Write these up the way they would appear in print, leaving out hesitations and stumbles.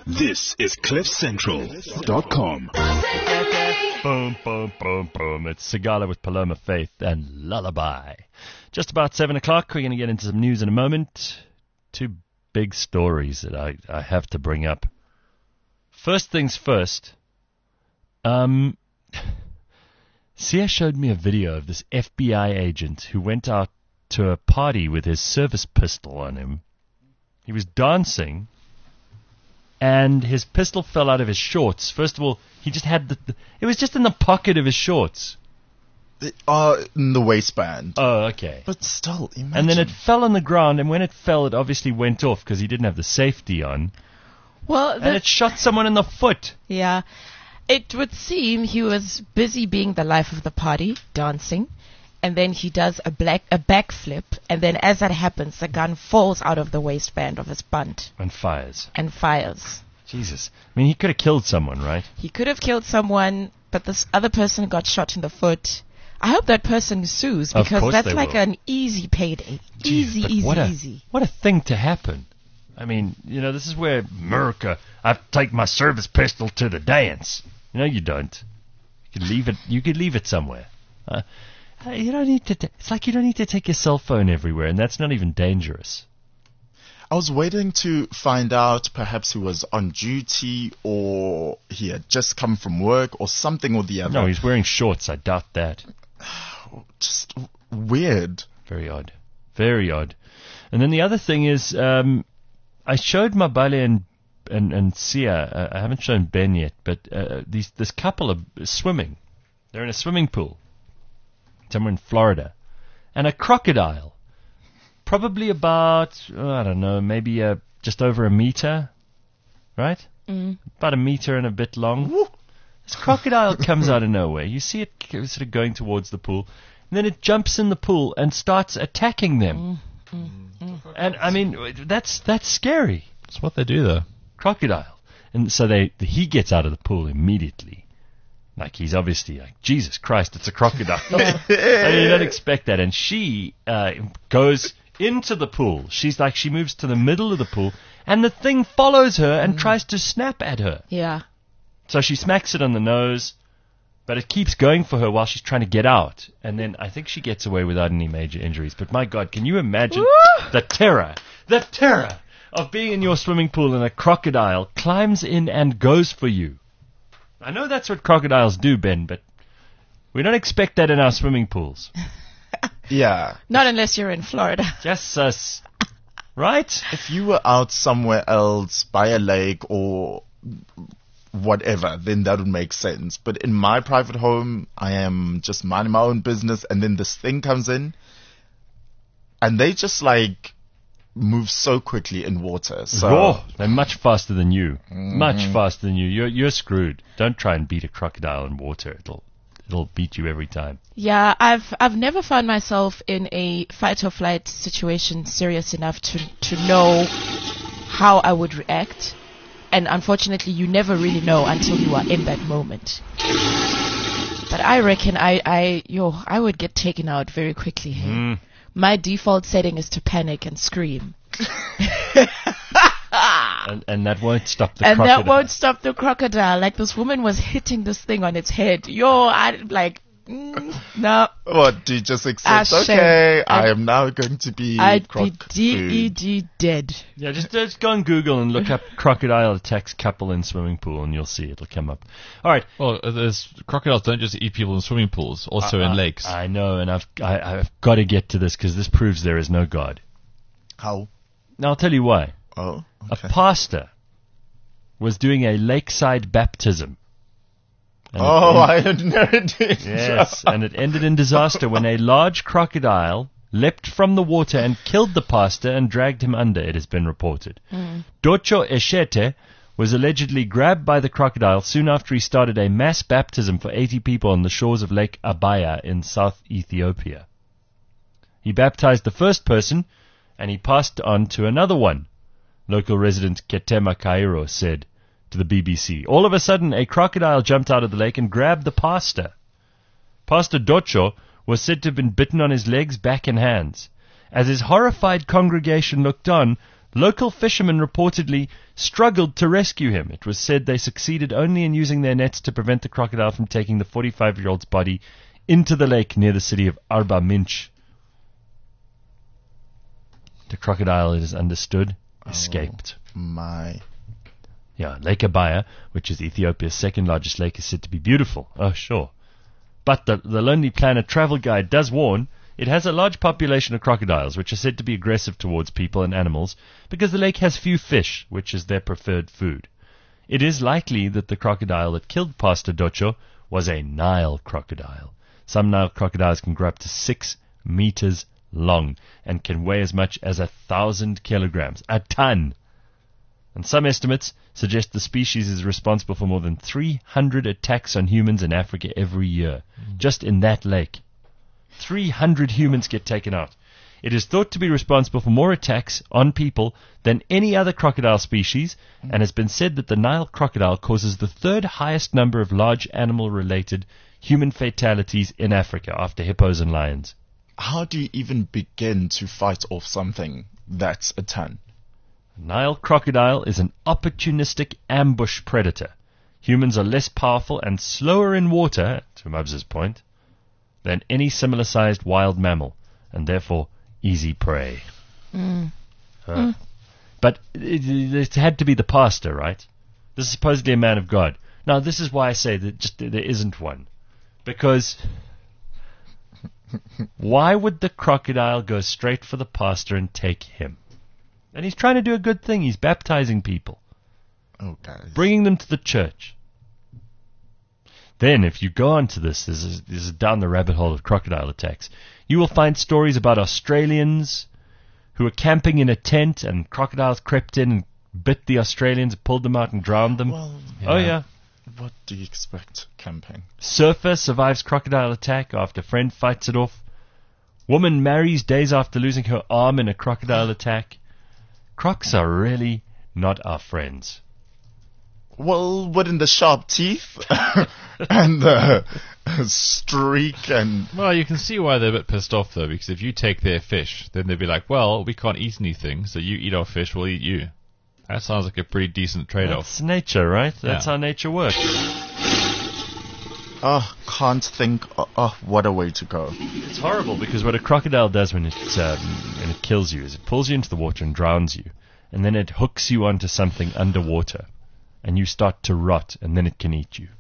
This is CliffCentral.com. Boom, boom, boom, boom. It's Sigala with Paloma Faith and Lullaby. Just about 7 o'clock. We're going to get into some news in a moment. Two big stories that I have to bring up. First things first. Sia showed me a video of this FBI agent who went out to a party with his service pistol on him. He was dancing, and his pistol fell out of his shorts. First of all, he just had it was just in the pocket of his shorts. In the waistband. Oh, okay. But still, imagine. And then it fell on the ground, and when it fell, it obviously went off because he didn't have the safety on. Well, and it shot someone in the foot. Yeah. It would seem he was busy being the life of the party, dancing, and then he does a backflip, and then as that happens, the gun falls out of the waistband of his bunt. And fires. Jesus. I mean, he could have killed someone, right? He could have killed someone, but this other person got shot in the foot. I hope that person sues, because that's like an easy payday. Easy. What a thing to happen. I mean, this is where America, I take my service pistol to the dance. No, you don't. You could leave it somewhere. You don't need to. It's like you don't need to take your cell phone everywhere, and that's not even dangerous. I was waiting to find out perhaps he was on duty or he had just come from work or something or the other. No, he's wearing shorts. I doubt that. Just weird. Very odd. Very odd. And then the other thing is, I showed Mabale and Sia. I haven't shown Ben yet, but this couple are swimming. They're in a swimming pool somewhere in Florida, and a crocodile, probably about maybe just over a meter, right? About a meter and a bit long. This crocodile comes out of nowhere. You see it sort of going towards the pool, and then it jumps in the pool and starts attacking them. And I mean, that's scary. That's what they do, though. Crocodile. And so he gets out of the pool immediately. Like, he's obviously like, Jesus Christ, it's a crocodile. I mean, you don't expect that. And she goes into the pool. She moves to the middle of the pool, and the thing follows her and tries to snap at her. Yeah. So she smacks it on the nose, but it keeps going for her while she's trying to get out. And then I think she gets away without any major injuries. But my God, can you imagine the terror of being in your swimming pool and a crocodile climbs in and goes for you? I know that's what crocodiles do, Ben, but we don't expect that in our swimming pools. Yeah. Not unless you're in Florida. Just us. Right? If you were out somewhere else by a lake or whatever, then that would make sense. But in my private home, I am just minding my own business, and then this thing comes in, and they just move so quickly in water. So they're much faster than you. Much faster than you. You're screwed. Don't try and beat a crocodile in water. It'll beat you every time. Yeah, I've never found myself in a fight or flight situation serious enough to know how I would react. And unfortunately, you never really know until you are in that moment. But I reckon I would get taken out very quickly here. My default setting is to panic and scream. and that won't stop the crocodile. And that won't stop the crocodile. Like, this woman was hitting this thing on its head. No. What, do you just accept, okay, I am now going to be I'd be DED dead. Yeah, just go on Google and look up crocodile attacks couple in swimming pool, and you'll see it'll come up. All right. Well, crocodiles don't just eat people in swimming pools, also in lakes. I know, and I've got to get to this because this proves there is no God. How? Now, I'll tell you why. Oh, okay. A pastor was doing a lakeside baptism. I never did. Yes, and it ended in disaster when a large crocodile leapt from the water and killed the pastor and dragged him under, it has been reported. Docho Eshete was allegedly grabbed by the crocodile soon after he started a mass baptism for 80 people on the shores of Lake Abaya in South Ethiopia. He baptized the first person, and he passed on to another one, local resident Ketema Cairo said to the BBC. All of a sudden, a crocodile jumped out of the lake and grabbed the pastor. Pastor Docho was said to have been bitten on his legs, back, and hands. As his horrified congregation looked on, Local fishermen reportedly struggled to rescue him. It was said they succeeded only in using their nets to prevent the crocodile from taking the 45-year-old's body into the lake near the city of Arba Minch. The crocodile, it is understood, escaped. My. Yeah, Lake Abaya, which is Ethiopia's second largest lake, is said to be beautiful. Oh, sure. But the Lonely Planet travel guide does warn it has a large population of crocodiles, which are said to be aggressive towards people and animals because the lake has few fish, which is their preferred food. It is likely that the crocodile that killed Pastor Docho was a Nile crocodile. Some Nile crocodiles can grow up to 6 meters long and can weigh as much as 1,000 kilograms, a ton. And some estimates suggest the species is responsible for more than 300 attacks on humans in Africa every year, just in that lake. 300 humans get taken out. It is thought to be responsible for more attacks on people than any other crocodile species, and has been said that the Nile crocodile causes the 3rd highest number of large animal-related human fatalities in Africa, after hippos and lions. How do you even begin to fight off something that's a ton? Nile crocodile is an opportunistic ambush predator. Humans are less powerful and slower in water, to Mubs' point, than any similar-sized wild mammal, and therefore easy prey. But it had to be the pastor, right? This is supposedly a man of God. Now, this is why I say that there isn't one. Because why would the crocodile go straight for the pastor and take him? And he's trying to do a good thing. He's baptizing people. Oh, guys. Bringing them to the church. Then, if you go on to this is down the rabbit hole of crocodile attacks, you will find stories about Australians who were camping in a tent and crocodiles crept in and bit the Australians, pulled them out and drowned them. Well, Oh, yeah. what do you expect camping? Surfer survives crocodile attack after friend fights it off. Woman marries days after losing her arm in a crocodile attack. Crocs are really not our friends. Well, wouldn't the sharp teeth and the streak and... Well, you can see why they're a bit pissed off, though, because if you take their fish, then they'd be like, well, we can't eat anything, so you eat our fish, we'll eat you. That sounds like a pretty decent trade-off. That's nature, right? That's Yeah. how nature works. Oh, can't think. Oh, what a way to go. It's horrible because what a crocodile does when it kills you is it pulls you into the water and drowns you, and then it hooks you onto something underwater, and you start to rot, and then it can eat you.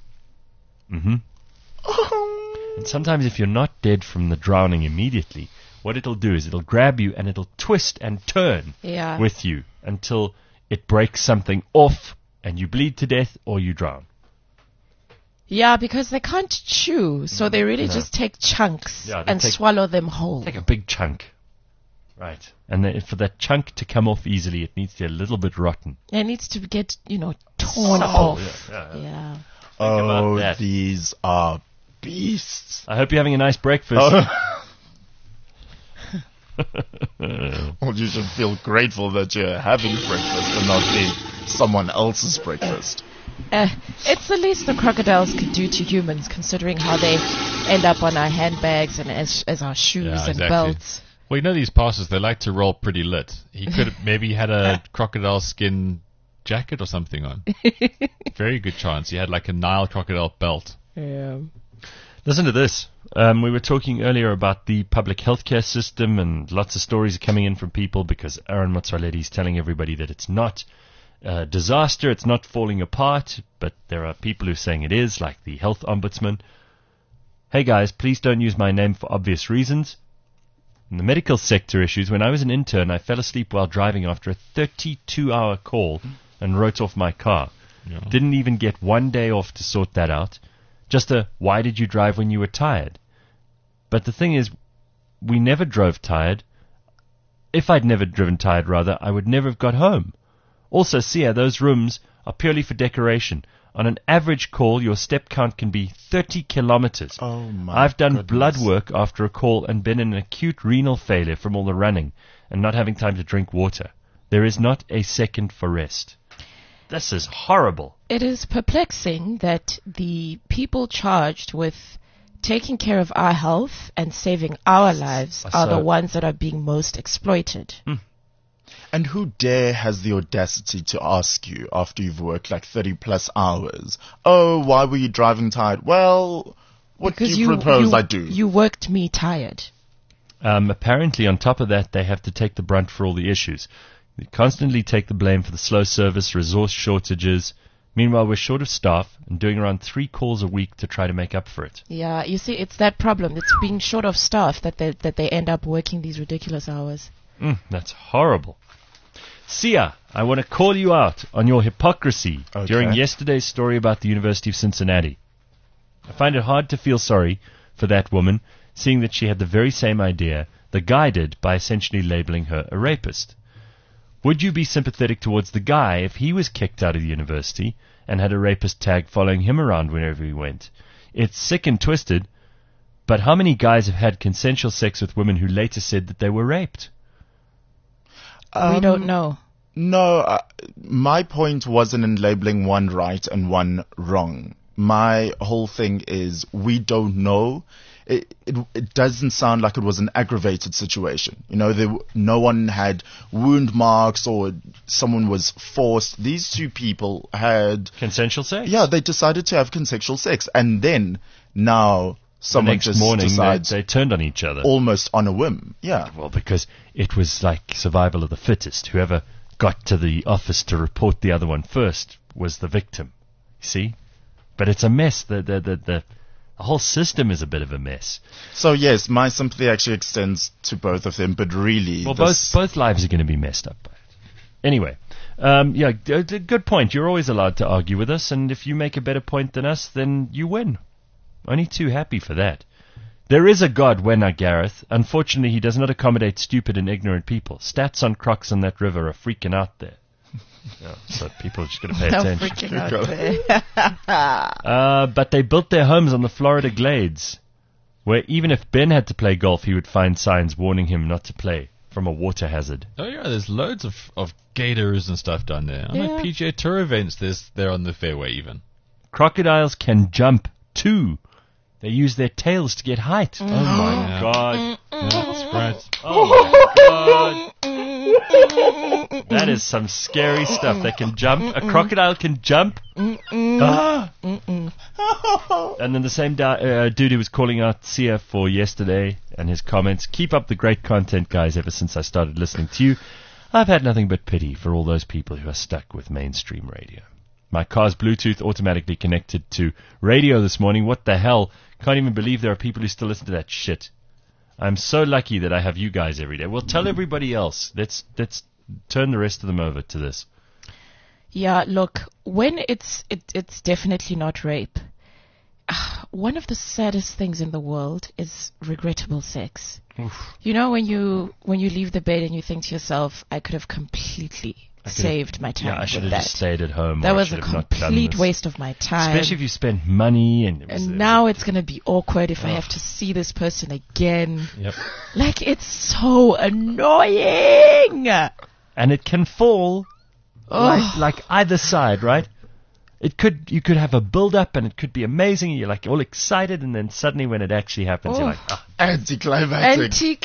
And sometimes if you're not dead from the drowning immediately, what it'll do is it'll grab you and it'll twist and turn with you until it breaks something off and you bleed to death or you drown. Yeah, because they can't chew, so they really just take chunks Yeah, they and take- swallow them whole. Take a big chunk. Right. And then for that chunk to come off easily, it needs to be a little bit rotten. It needs to get, torn off. Yeah. Yeah. Oh, that. these are beasts. I hope you're having a nice breakfast. Well, you should feel grateful that you're having breakfast and not being someone else's breakfast. It's the least the crocodiles could do to humans, considering how they end up on our handbags and as our shoes Yeah, and exactly. belts. Well, you know these pastors, they like to roll pretty lit. He could have maybe had a crocodile skin jacket or something on. Very good chance. He had like a Nile crocodile belt. Yeah. Listen to this. We were talking earlier about the public healthcare system, and lots of stories are coming in from people because Aaron Motsoaledi is telling everybody that it's not a disaster, it's not falling apart, but there are people who are saying it is, like the health ombudsman. Hey guys, please don't use my name for obvious reasons. In the medical sector issues, when I was an intern, I fell asleep while driving after a 32-hour call and wrote off my car. Yeah. Didn't even get one day off to sort that out. Just why did you drive when you were tired? But the thing is, we never drove tired. If I'd never driven tired, rather, I would never have got home. Also, Sia, those rooms are purely for decoration. On an average call, your step count can be 30 kilometers. Oh my I've done goodness. blood work after a call and been in an acute renal failure from all the running and not having time to drink water. There is not a second for rest. This is horrible. It is perplexing that the people charged with taking care of our health and saving our lives are the ones that are being most exploited. And who dare has the audacity to ask you after you've worked like 30 plus hours, oh, why were you driving tired? Well, what Because do you propose I do? You worked me tired. Apparently, on top of that, they have to take the brunt for all the issues. They constantly take the blame for the slow service, resource shortages. Meanwhile, we're short of staff and doing around 3 calls a week to try to make up for it. Yeah, you see, it's that problem. It's being short of staff that they end up working these ridiculous hours. That's horrible. Sia, I want to call you out on your hypocrisy during yesterday's story about the University of Cincinnati. I find it hard to feel sorry for that woman, seeing that she had the very same idea the guy did by essentially labeling her a rapist. Would you be sympathetic towards the guy if he was kicked out of the university and had a rapist tag following him around wherever he went? It's sick and twisted, but how many guys have had consensual sex with women who later said that they were raped? We don't know. No, my point wasn't in labeling one right and one wrong. My whole thing is we don't know. It doesn't sound like it was an aggravated situation. You know, no one had wound marks or someone was forced. These two people had Consensual sex? Yeah, they decided to have consensual sex, and then now someone next just morning decides they turned on each other. almost on a whim. Yeah. Well, because it was like survival of the fittest. Whoever got to the office to report the other one first was the victim. You see? But it's a mess. The whole system is a bit of a mess. So yes, my sympathy actually extends to both of them, but really, Well, both lives are going to be messed up by it. Anyway, good point. You're always allowed to argue with us, and if you make a better point than us, then you win. Only too happy for that. There is a God, Wenna Gareth. Unfortunately, he does not accommodate stupid and ignorant people. Stats on crocs on that river are freaking out there. Yeah, so people are just going to pay attention. Freaking out there. But they built their homes on the Florida Glades, where even if Ben had to play golf, he would find signs warning him not to play from a water hazard. Oh yeah, there's loads of gators and stuff down there. I know PGA Tour events, they're on the fairway even. Crocodiles can jump too. They use their tails to get height. Oh my God. Yeah, that's right. Oh my God. That is some scary stuff. They can jump. A crocodile can jump. Ah. And then the same dude who was calling out Sia for yesterday and his comments, keep up the great content, guys. Ever since I started listening to you, I've had nothing but pity for all those people who are stuck with mainstream radio. My car's Bluetooth automatically connected to radio this morning. What the hell? Can't even believe there are people who still listen to that shit. I'm so lucky that I have you guys every day. Well, tell everybody else. Let's turn the rest of them over to this. Yeah, look, when it's definitely not rape. One of the saddest things in the world is regrettable sex. Oof. You know, when you leave the bed and you think to yourself, I could have completely saved my time. Yeah, I should have just stayed at home. That was a complete waste of my time. Especially if you spent money and now it's going to be awkward if I have to see this person again. Yep. Like, it's so annoying. And it can fall like either side, right? You could have a build up and it could be amazing. You're like all excited, and then suddenly when it actually happens, you're like, anticlimactic.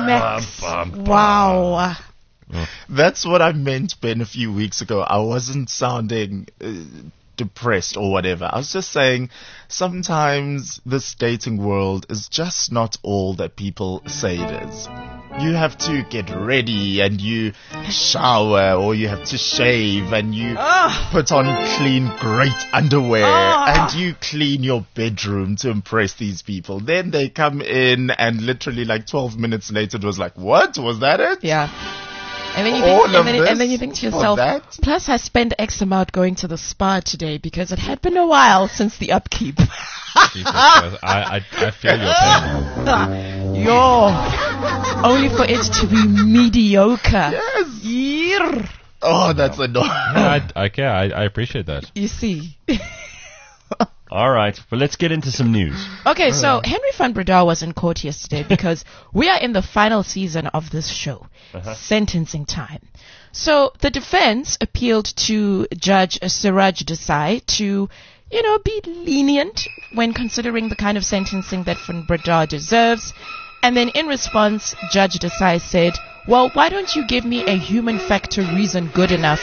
Wow. That's what I meant, Ben, a few weeks ago. I wasn't sounding depressed or whatever. I was just saying sometimes this dating world is just not all that people say it is. You have to get ready and you shower, or you have to shave and you put on clean, great underwear and you clean your bedroom to impress these people. Then they come in and literally like 12 minutes later it was like, what? Was that it? Yeah. And then you think to yourself, plus I spent X amount going to the spa today because it had been a while since the upkeep. Jesus Christ. I feel your pain. Only for it to be mediocre. Yes. Oh, that's annoying. I appreciate that. You see. All right, well, let's get into some news. Okay, so Henry van Breda was in court yesterday because we are in the final season of this show, sentencing time. So the defense appealed to Judge Siraj Desai to, be lenient when considering the kind of sentencing that van Breda deserves. And then in response, Judge Desai said, well, why don't you give me a human factor reason good enough?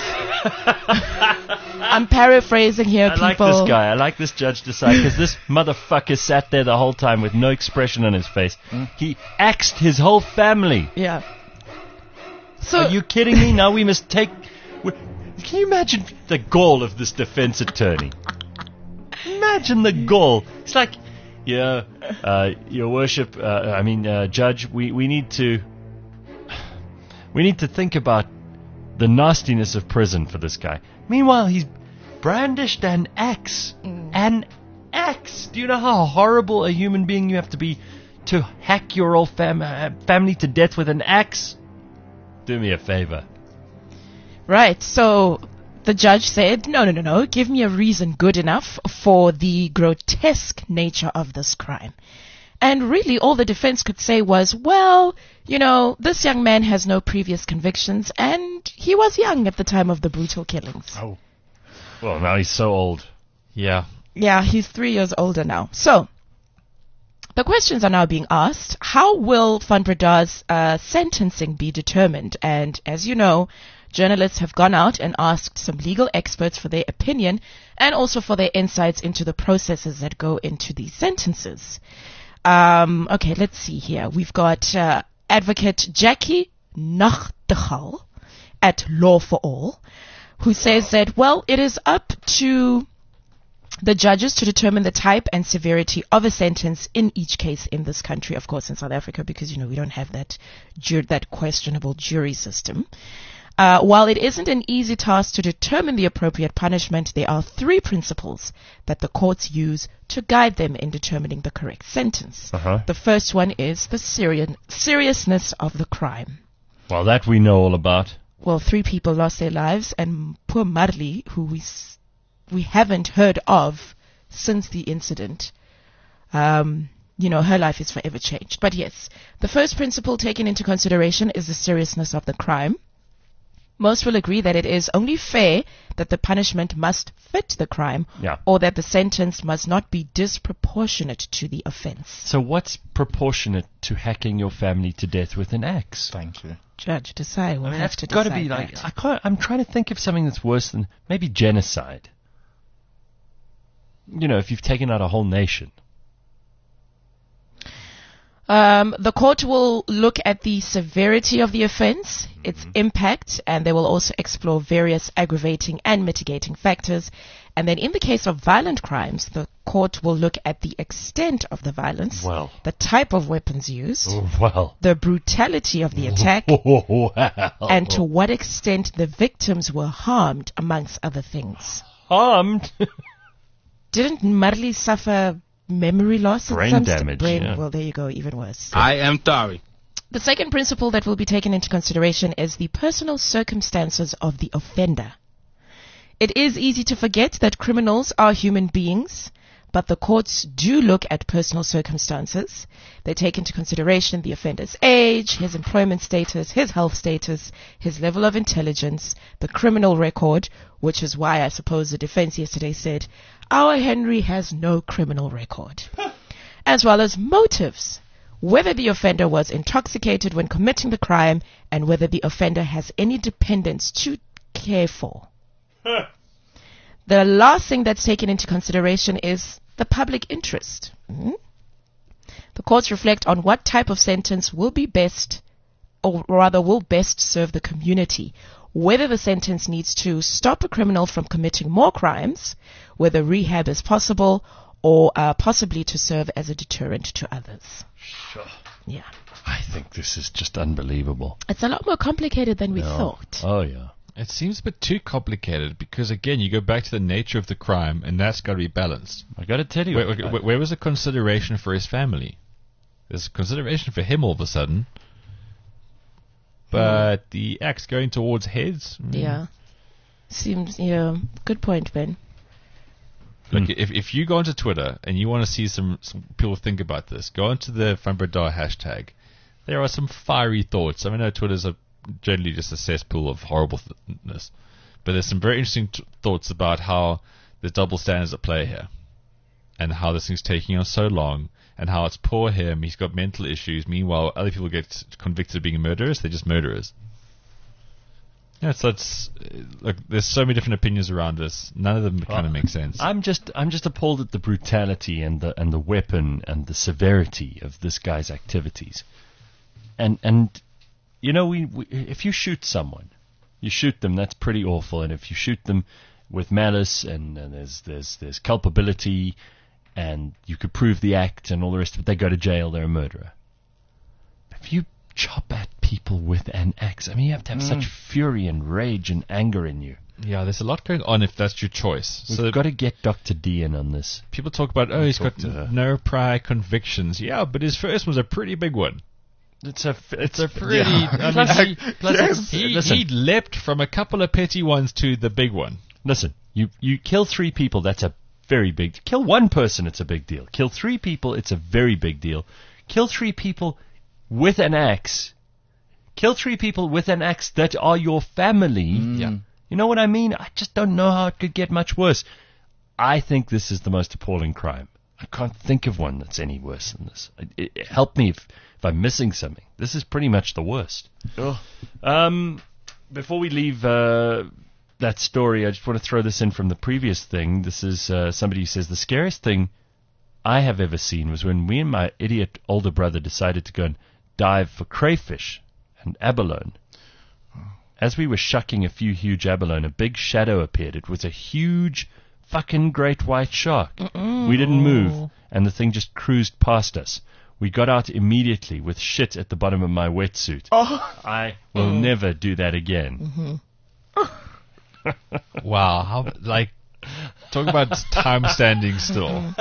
I'm paraphrasing here, I people. like this guy. I like this Judge Desai because this motherfucker sat there the whole time with no expression on his face. He axed his whole family. Yeah. So Are you kidding me? Now we must take... Can you imagine the gall of this defense attorney? Imagine the gall. It's like, yeah, Your Worship, Judge, we need to think about the nastiness of prison for this guy. Meanwhile, he's brandished an axe. An axe. Do you know how horrible a human being you have to be to hack your whole family to death with an axe? Do me a favor. Right, so the judge said, no, give me a reason good enough for the grotesque nature of this crime. And really all the defense could say was, well, this young man has no previous convictions and he was young at the time of the brutal killings. Oh. Well, now he's so old. Yeah. Yeah, he's 3 years older now. So, the questions are now being asked. How will Van Breda's sentencing be determined? And as you know, journalists have gone out and asked some legal experts for their opinion and also for their insights into the processes that go into these sentences. Okay, let's see here. We've got advocate Jackie Nachtigall at Law for All, who says that, well, it is up to the judges to determine the type and severity of a sentence in each case in this country, of course in South Africa, because, we don't have that questionable jury system. While it isn't an easy task to determine the appropriate punishment, there are 3 principles that the courts use to guide them in determining the correct sentence. The first one is the seriousness of the crime. Well, that we know all about. Well, 3 people lost their lives, and poor Marley, who we haven't heard of since the incident, her life is forever changed. But yes, the first principle taken into consideration is the seriousness of the crime. Most will agree that it is only fair that the punishment must fit the crime, or that the sentence must not be disproportionate to the offense. So what's proportionate to hacking your family to death with an axe? Thank you. Judge, decide. We'll have that's to got to decide be like, that. I'm trying to think of something that's worse than maybe genocide. If you've taken out a whole nation. The court will look at the severity of the offense, its impact, and they will also explore various aggravating and mitigating factors. And then in the case of violent crimes, the court will look at the extent of the violence, the type of weapons used, the brutality of the attack, and to what extent the victims were harmed, amongst other things. Harmed? Didn't Marley suffer memory loss? Brain damage. Well, there you go, even worse. I am sorry. The second principle that will be taken into consideration is the personal circumstances of the offender. It is easy to forget that criminals are human beings, but the courts do look at personal circumstances. They take into consideration the offender's age, his employment status, his health status, his level of intelligence, the criminal record, which is why I suppose the defense yesterday said, our Henry has no criminal record, as well as motives, whether the offender was intoxicated when committing the crime and whether the offender has any dependents to care for. The last thing that's taken into consideration is the public interest. The courts reflect on what type of sentence will be best, or rather will best serve the community, whether the sentence needs to stop a criminal from committing more crimes, whether rehab is possible, or possibly to serve as a deterrent to others. Sure. Yeah. I think this is just unbelievable. It's a lot more complicated than we thought. Oh, yeah. It seems a bit too complicated because, again, you go back to the nature of the crime, and that's got to be balanced. I got to tell you. Where was the consideration for his family? There's consideration for him all of a sudden. But the axe going towards heads? Yeah. Seems, good point, Ben. Look, if you go onto Twitter and you want to see some people think about this, go onto the Van Breda hashtag. There are some fiery thoughts. I know Twitter's generally just a cesspool of horribleness, but there's some very interesting thoughts about how there's double standards at play here, and how this thing's taking on so long, and how it's poor him, he's got mental issues. Meanwhile, other people get convicted of being murderers. They're just murderers. Yeah, so it's look. There's so many different opinions around this. None of them kind of make sense. I'm just appalled at the brutality and the weapon and the severity of this guy's activities. And you know, we if you shoot someone, you shoot them. That's pretty awful. And if you shoot them with malice and there's culpability, and you could prove the act and all the rest of it, they go to jail. They're a murderer. If you chop at people with an axe, I mean, you have to have such fury and rage and anger in you. Yeah, there's a lot going on if that's your choice. We've got to get Dr. D in on this. People talk about, he's got no prior convictions. Yeah, but his first was a pretty big one. It's a pretty. Yeah. I mean, he leapt from a couple of petty ones to the big one. Listen, you kill 3 people, that's a very big. Kill 1 person, it's a big deal. Kill 3 people, it's a very big deal. Kill 3 people with an axe. Kill 3 people with an axe that are your family. Yeah. You know what I mean? I just don't know how it could get much worse. I think this is the most appalling crime. I can't think of one that's any worse than this. Help me if I'm missing something. This is pretty much the worst. Before we leave that story, I just want to throw this in from the previous thing. This is somebody who says, the scariest thing I have ever seen was when me and my idiot older brother decided to go and dive for crayfish and abalone. As we were shucking a few huge abalone, a big shadow appeared. It was a huge fucking great white shark. We didn't move, and the thing just cruised past us. We got out immediately with shit at the bottom of my wetsuit. I will never do that again. Wow, how, like, talk about time standing still.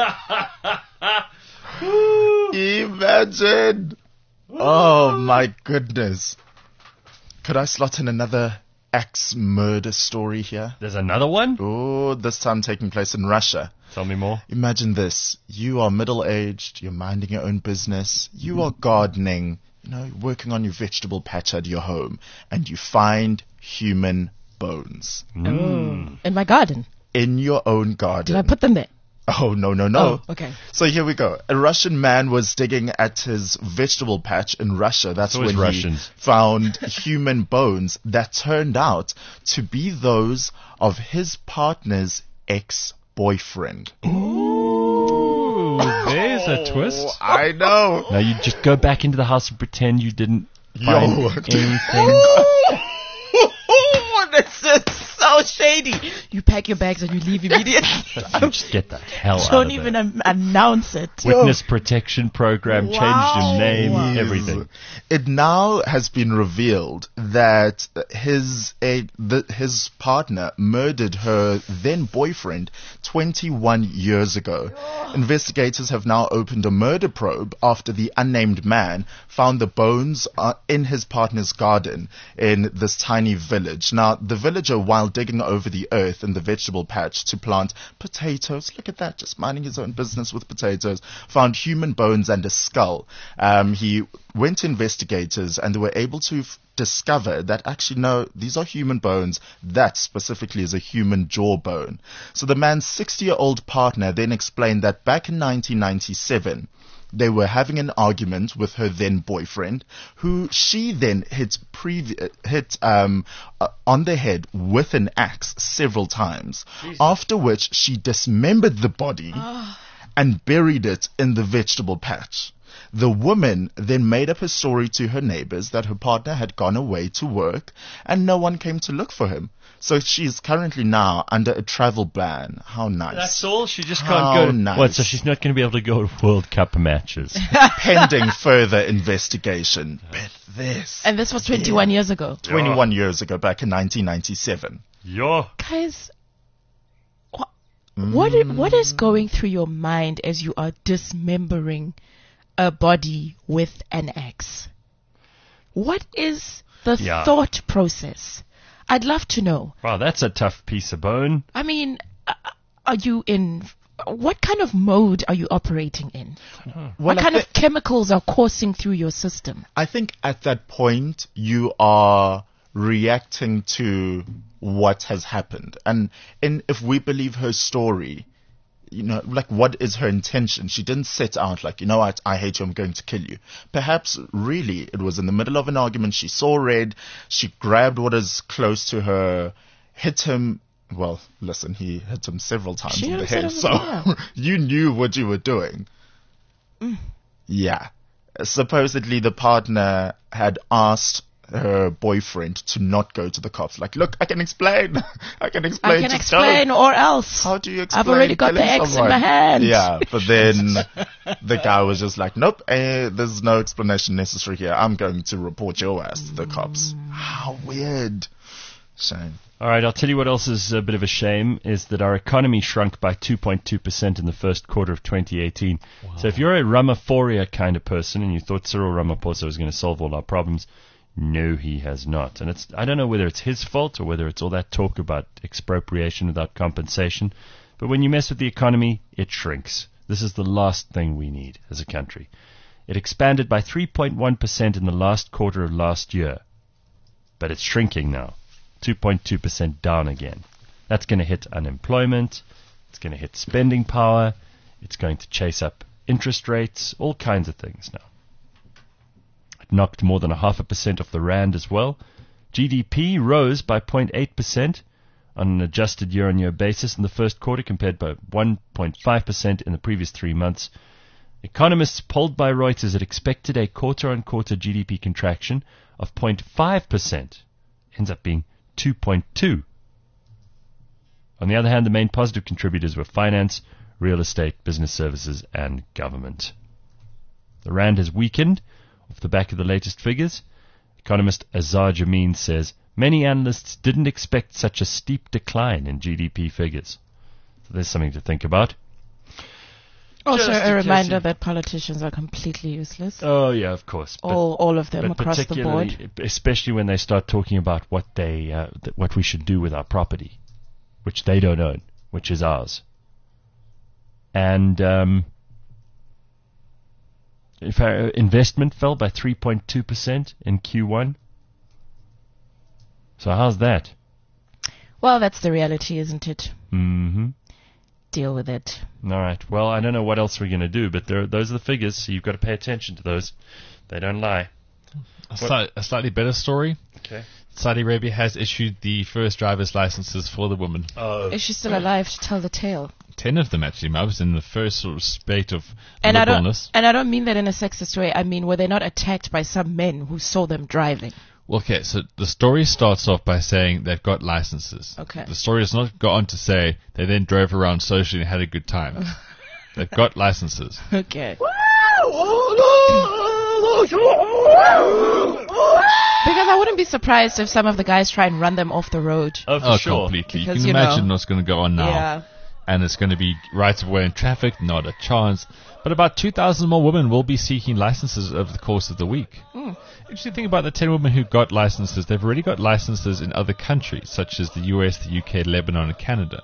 Imagine! Oh my goodness. Could I slot in another axe murder story here? There's another one? Oh, this time taking place in Russia. Tell me more. Imagine this. You are middle-aged, you're minding your own business, you are gardening, working on your vegetable patch at your home, and you find human bones. In my garden. In your own garden. Did I put them there? Oh, no. Oh, okay. So here we go. A Russian man was digging at his vegetable patch in Russia. That's when Russians. He found human bones that turned out to be those of his partner's ex-boyfriend. Ooh, there's a twist. I know. Now you just go back into the house and pretend you didn't find anything. This is so shady. You pack your bags and you leave immediately. You just get the hell out Don't of even it. announce it. Witness protection program, changed your name, everything. It now has been revealed that his partner murdered her then boyfriend 21 years ago. Investigators have now opened a murder probe after the unnamed man found the bones in his partner's garden in this tiny village. Now, the villager, while digging over the earth in the vegetable patch to plant potatoes, look at that, just minding his own business with potatoes, found human bones and a skull. He went to investigators and they were able to discover that actually, no, these are human bones. That specifically is a human jawbone. So the man's 60-year-old partner then explained that back in 1997, they were having an argument with her then boyfriend, who she then hit on the head with an axe several times. Jesus. After which she dismembered the body and buried it in the vegetable patch. The woman then made up a story to her neighbors that her partner had gone away to work and no one came to look for him. So she's currently now under a travel ban. How nice. That's all? She just can't go. Nice. What, so she's not going to be able to go to World Cup matches? Pending further investigation. But this. And this was 21 years ago. 21 years ago, back in 1997. Guys, what is going through your mind as you are dismembering a body with an axe? What is the thought process? I'd love to know. Wow, that's a tough piece of bone. I mean, are you in... What kind of mode are you operating in? What kind of chemicals are coursing through your system? I think at that point, you are reacting to what has happened. And if we believe her story, like, what is her intention? She didn't set out like, you know what, I hate you, I'm going to kill you. Perhaps really it was in the middle of an argument. She saw red. She grabbed what is close to her, hit him. Well, listen, he hit him several times She in the hit him head. several So times, you knew what you were doing. Yeah. Supposedly the partner had asked her boyfriend to not go to the cops. Like, look, I can explain. I can explain. I can Just don't. explain, or else. How do you explain? I've already got the killing X in someone? my hand. Yeah, but then the guy was just like, nope, there's no explanation necessary here. I'm going to report your ass to the cops. How weird. Shame. All right, I'll tell you what else is a bit of a shame is that our economy shrunk by 2.2% in the first quarter of 2018. Wow. So if you're a Ramaphoria kind of person and you thought Cyril Ramaphosa was going to solve all our problems, no, he has not. And I don't know whether it's his fault or whether it's all that talk about expropriation without compensation. But when you mess with the economy, it shrinks. This is the last thing we need as a country. It expanded by 3.1% in the last quarter of last year. But it's shrinking now. 2.2% down again. That's going to hit unemployment. It's going to hit spending power. It's going to chase up interest rates, all kinds of things now. It knocked more than 0.5% off the rand as well. GDP rose by 0.8% on an adjusted year-on-year basis in the first quarter compared by 1.5% in the previous 3 months. Economists polled by Reuters had expected a quarter-on-quarter GDP contraction of 0.5%. Ends up being 2.2. On the other hand, the main positive contributors were finance, real estate, business services, and government. The rand has weakened off the back of the latest figures. Economist Azar Jameen says many analysts didn't expect such a steep decline in GDP figures. So there's something to think about. Also, Just a in reminder case that politicians are completely useless. Oh, yeah, of course. But All of them but across the board. particularly, especially when they start talking about what what we should do with our property, which they don't own, which is ours. And if our investment fell by 3.2% in Q1, so how's that? Well, that's the reality, isn't it? Mm-hmm. Deal with it. All right. Well, I don't know what else we're going to do, but those are the figures, so you've got to pay attention to those. They don't lie. A slightly better story. Okay. Saudi Arabia has issued the first driver's licenses for the woman. Oh. Is she still alive to tell the tale? 10 of them, actually. I was in the first sort of spate of And liberalness. I don't mean that in a sexist way. I mean, were they not attacked by some men who saw them driving? Well, okay, so the story starts off by saying they've got licenses. Okay. The story does not go on to say they then drove around socially and had a good time. They've got licenses. Okay. Because I wouldn't be surprised if some of the guys try and run them off the road. Oh, for Oh, sure. completely. Because, you can you imagine know, what's going to go on now. Yeah. And it's going to be rights of way in traffic, not a chance. But about 2,000 more women will be seeking licenses over the course of the week. Interesting thing about the 10 women who got licenses, they've already got licenses in other countries, such as the US, the UK, Lebanon, and Canada.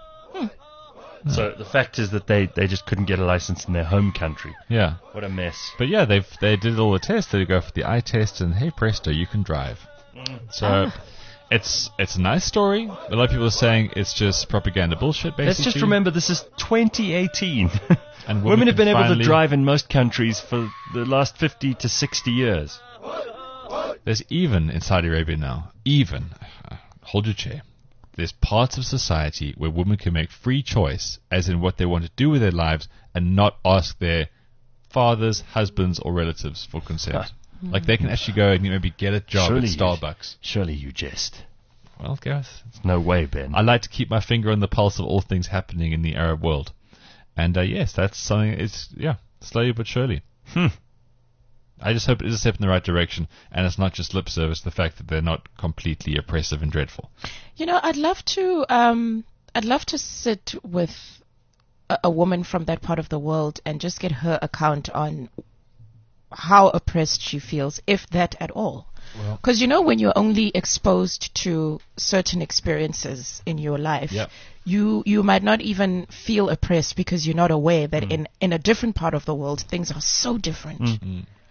So the fact is that they just couldn't get a license in their home country. Yeah. What a mess. But yeah, they did all the tests. They go for the eye test, and hey presto, you can drive. So it's a nice story. A lot of people are saying it's just propaganda bullshit, basically. Let's just remember this is 2018. And women have been able to finally- drive in most countries for the last 50 to 60 years. There's even in Saudi Arabia now, hold your chair. There's parts of society where women can make free choice, as in what they want to do with their lives, and not ask their fathers, husbands, or relatives for consent. Like they can actually go and maybe get a job Surely at you- Starbucks. Surely you jest. Well, guys, No way, Ben. I like to keep my finger on the pulse of all things happening in the Arab world. And yes, that's something, slowly but surely. I just hope it is a step in the right direction, and it's not just lip service, the fact that they're not completely oppressive and dreadful. You know, I'd love to sit with a woman from that part of the world and just get her account on how oppressed she feels, if that at all. Because you know, when you're only exposed to certain experiences in your life, Yep. you might not even feel oppressed because you're not aware that in a different part of the world things are so different.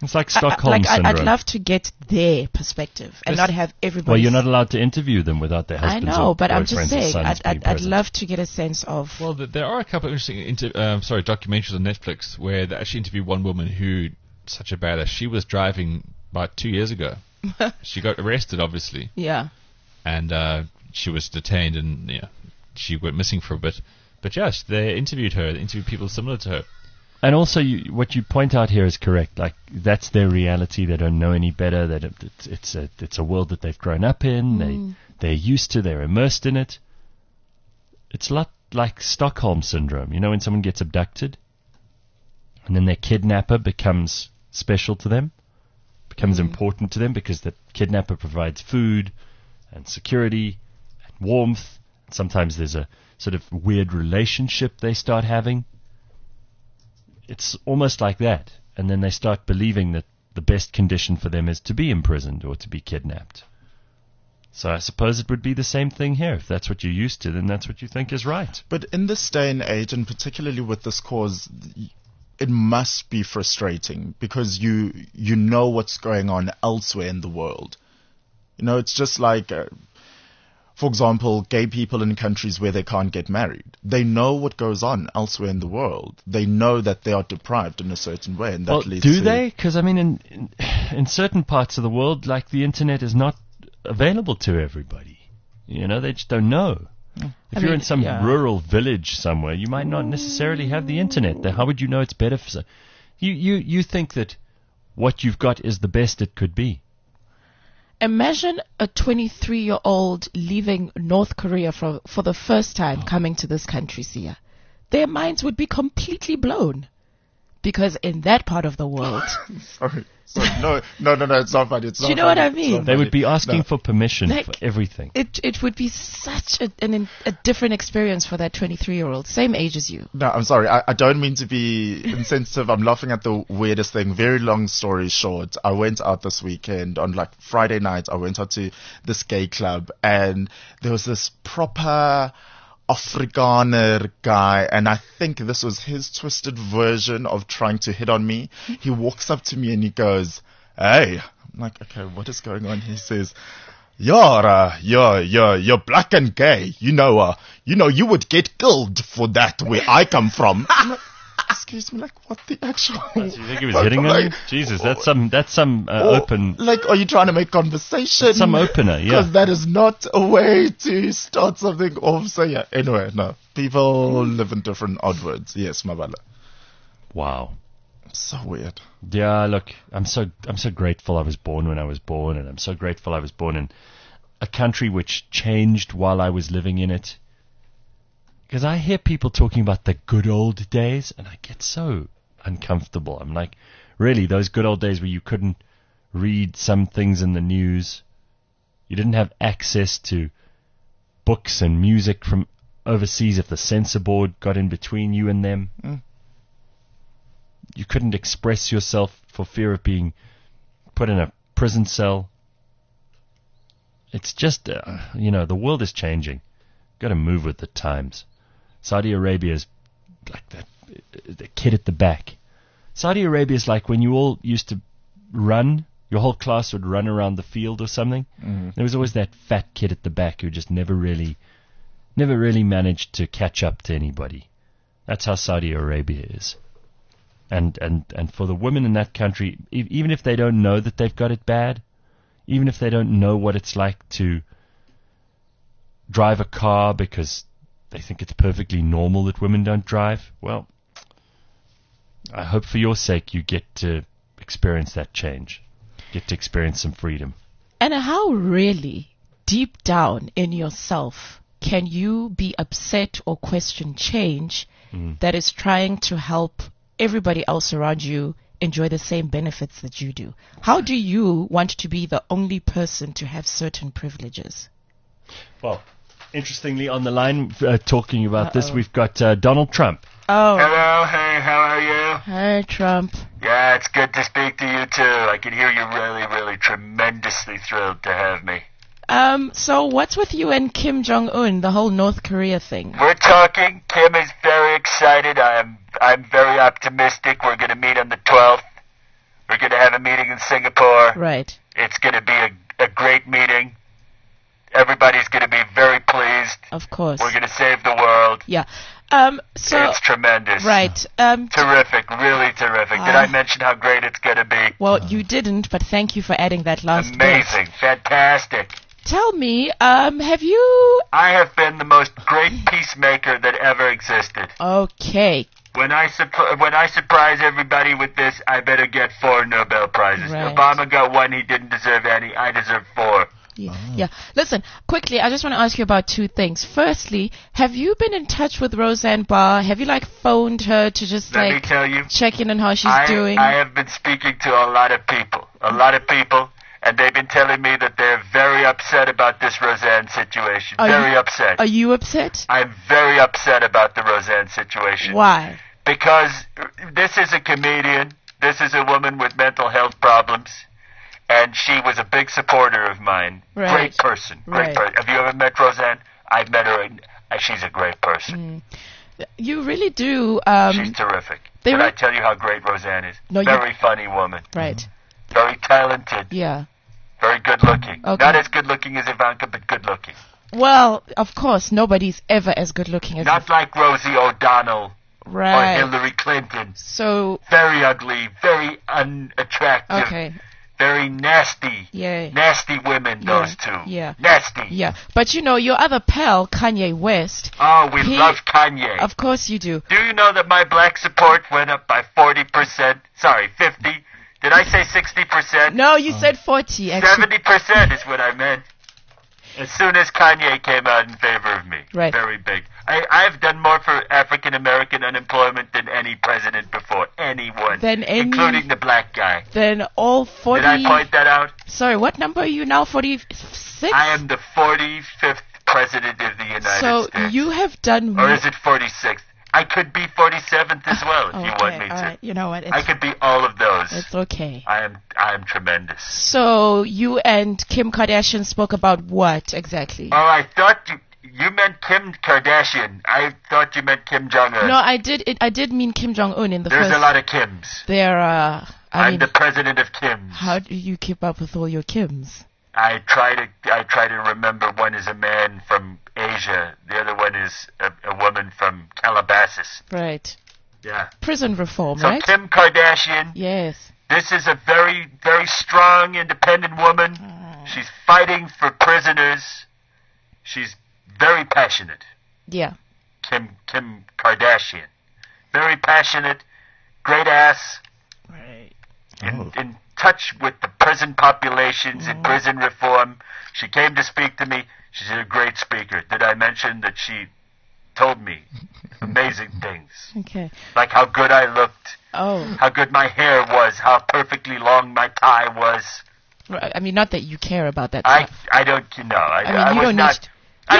It's like Stockholm syndrome. I'd love to get their perspective and not have everybody. Well, you're not allowed to interview them without their I husbands. know, or but I'm just boyfriends or saying, sons being I'd present. love to get a sense of. Well, there are a couple of interesting documentaries on Netflix where they actually interview one woman who, such a badass, she was driving about 2 years ago. She got arrested, obviously, Yeah. and she was detained, and she went missing for a bit. But yes, they interviewed people similar to her. And also, what you point out here is correct. Like, that's their reality. They don't know any better. That it's a world that they've grown up in. They're used to. They're immersed in it. It's a lot like Stockholm syndrome. You know, when someone gets abducted, and then their kidnapper becomes special to them, becomes important to them because the kidnapper provides food and security and warmth. Sometimes there's a sort of weird relationship they start having. It's almost like that. And then they start believing that the best condition for them is to be imprisoned or to be kidnapped. So I suppose it would be the same thing here. If that's what you're used to, then that's what you think is right. But in this day and age, and particularly with this cause, it must be frustrating because you know what's going on elsewhere in the world. You know, it's just like, for example, gay people in countries where they can't get married. They know what goes on elsewhere in the world. They know that they are deprived in a certain way, and that Well, leads do to... they? Because, I mean, in certain parts of the world, like, the internet is not available to everybody. You know, they just don't know. If you're in some rural village somewhere, you might not necessarily have the internet there. How would you know it's better for... You think that what you've got is the best it could be. Imagine a 23-year-old leaving North Korea for the first time coming to this country, Sia. Their minds would be completely blown. Because in that part of the world... Sorry. No, it's not funny. Do you know what I mean? They would be asking for permission Like, for everything. It would be such a different experience for that 23-year-old, same age as you. No, I'm sorry. I don't mean to be insensitive. I'm laughing at the weirdest thing. Very long story short, I went out this weekend on like Friday night. I went out to this gay club and there was this proper Afrikaner guy, and I think this was his twisted version of trying to hit on me. He walks up to me and he goes, "Hey." I'm like, okay, what is going on? He says, You're black and gay. You know, you would get killed for that where I come from. I'm like, excuse me, like, what the actual... Do you think he was hitting on you? Jesus, that's some open... Like, are you trying to make conversation? Some opener, yeah. Because that is not a way to start something off. So yeah, anyway, no. People live in different odd words. Yes, Mabala. Wow. So weird. Yeah, look, I'm so grateful I was born when I was born, and I'm so grateful I was born in a country which changed while I was living in it. Because I hear people talking about the good old days, and I get so uncomfortable. I'm like, really, those good old days where you couldn't read some things in the news, you didn't have access to books and music from overseas if the censor board got in between you and them. You couldn't express yourself for fear of being put in a prison cell. It's just, the world is changing. Got to move with the times. Saudi Arabia is like the kid at the back. Saudi Arabia is like when you all used to run, your whole class would run around the field or something. There was always that fat kid at the back who just never really managed to catch up to anybody. That's how Saudi Arabia is. And for the women in that country, even if they don't know that they've got it bad, even if they don't know what it's like to drive a car because they think it's perfectly normal that women don't drive, well, I hope for your sake you get to experience that change, get to experience some freedom. And how really, deep down in yourself, can you be upset or question change that is trying to help everybody else around you enjoy the same benefits that you do? How do you want to be the only person to have certain privileges? Well, interestingly, on the line talking about this, we've got Donald Trump. Oh. Hello, hey, how are you? Hi, Trump. Yeah, it's good to speak to you too. I can hear you're really, really tremendously thrilled to have me. So what's with you and Kim Jong-un, the whole North Korea thing? We're talking. Kim is very excited. I'm very optimistic. We're going to meet on the 12th. We're going to have a meeting in Singapore. Right. It's going to be a great meeting. Everybody's going to be very pleased. Of course. We're going to save the world. Yeah. So It's tremendous. right. Terrific, really terrific. Did I mention how great it's going to be? Well, you didn't, but thank you for adding that last bit. Amazing, fantastic. Tell me, have you? I have been the most great peacemaker that ever existed. Okay. When I surprise everybody with this, I better get 4 Nobel Prizes. Right. Obama got 1, he didn't deserve any. I deserve 4. Yeah. Listen, quickly, I just want to ask you about 2 things. Firstly, have you been in touch with Roseanne Barr? Have you phoned her to just Let me tell you, check in on how she's doing? I have been speaking to a lot of people, and they've been telling me that they're very upset about this Roseanne situation. Very upset. Are you upset? I'm very upset about the Roseanne situation. Why? Because this is a comedian. This is a woman with mental health problems. And she was a big supporter of mine. Right. Great person. Right. Have you ever met Roseanne? I've met her. She's a great person. You really do. She's terrific. they Did were- I tell you how great Roseanne is? No, Very funny woman. Right. Very talented. Yeah. Very good looking. Okay. Not as good looking as Ivanka, but good looking. Well, of course, nobody's ever as good looking as Not like Rosie O'Donnell Right. or Hillary Clinton. So, Very ugly, very unattractive, okay. very nasty. Yeah. Nasty women, those two. Yeah. Nasty. Yeah. But your other pal, Kanye West, Oh, we He- love Kanye. of course you do. Do you know that my black support went up by 40%? Sorry, 50. Did I say 60%? No, you said 40, actually. 70% is what I meant. As soon as Kanye came out in favor of me. Right. Very big. I've done more for African American unemployment than any president before. Anyone. Than any- Including the black guy. Then all 40... Did I point that out? Sorry, what number are you now? 46? I am the 45th president of the United So States. you have done... Or is it 46th? I could be 47th as well if you want me to. all right. You know what? I could be all of those. It's okay. I am tremendous. So you and Kim Kardashian spoke about what exactly? Oh, I thought you meant Kim Kardashian. I thought you meant Kim Jong-un. No, I did mean Kim Jong-un in the There's first... a lot of Kims. There are... I'm the president of Kims. How do you keep up with all your Kims? I try to remember. One is a man from Asia. The other one is a woman from Calabasas. Right. Yeah. Prison reform, So right? Kim Kardashian. Yes. This is a very, very strong, independent woman. She's fighting for prisoners. She's very passionate. Yeah. Kim Kardashian. Very passionate. Great ass. Right. In touch with the prison populations and prison reform. She came to speak to me. She's a great speaker. Did I mention that she told me amazing things? Okay. Like how good I looked. Oh. How good my hair was. How perfectly long my tie was. Right. I mean, not that you care about that I stuff. don't know. I mean, you don't need to-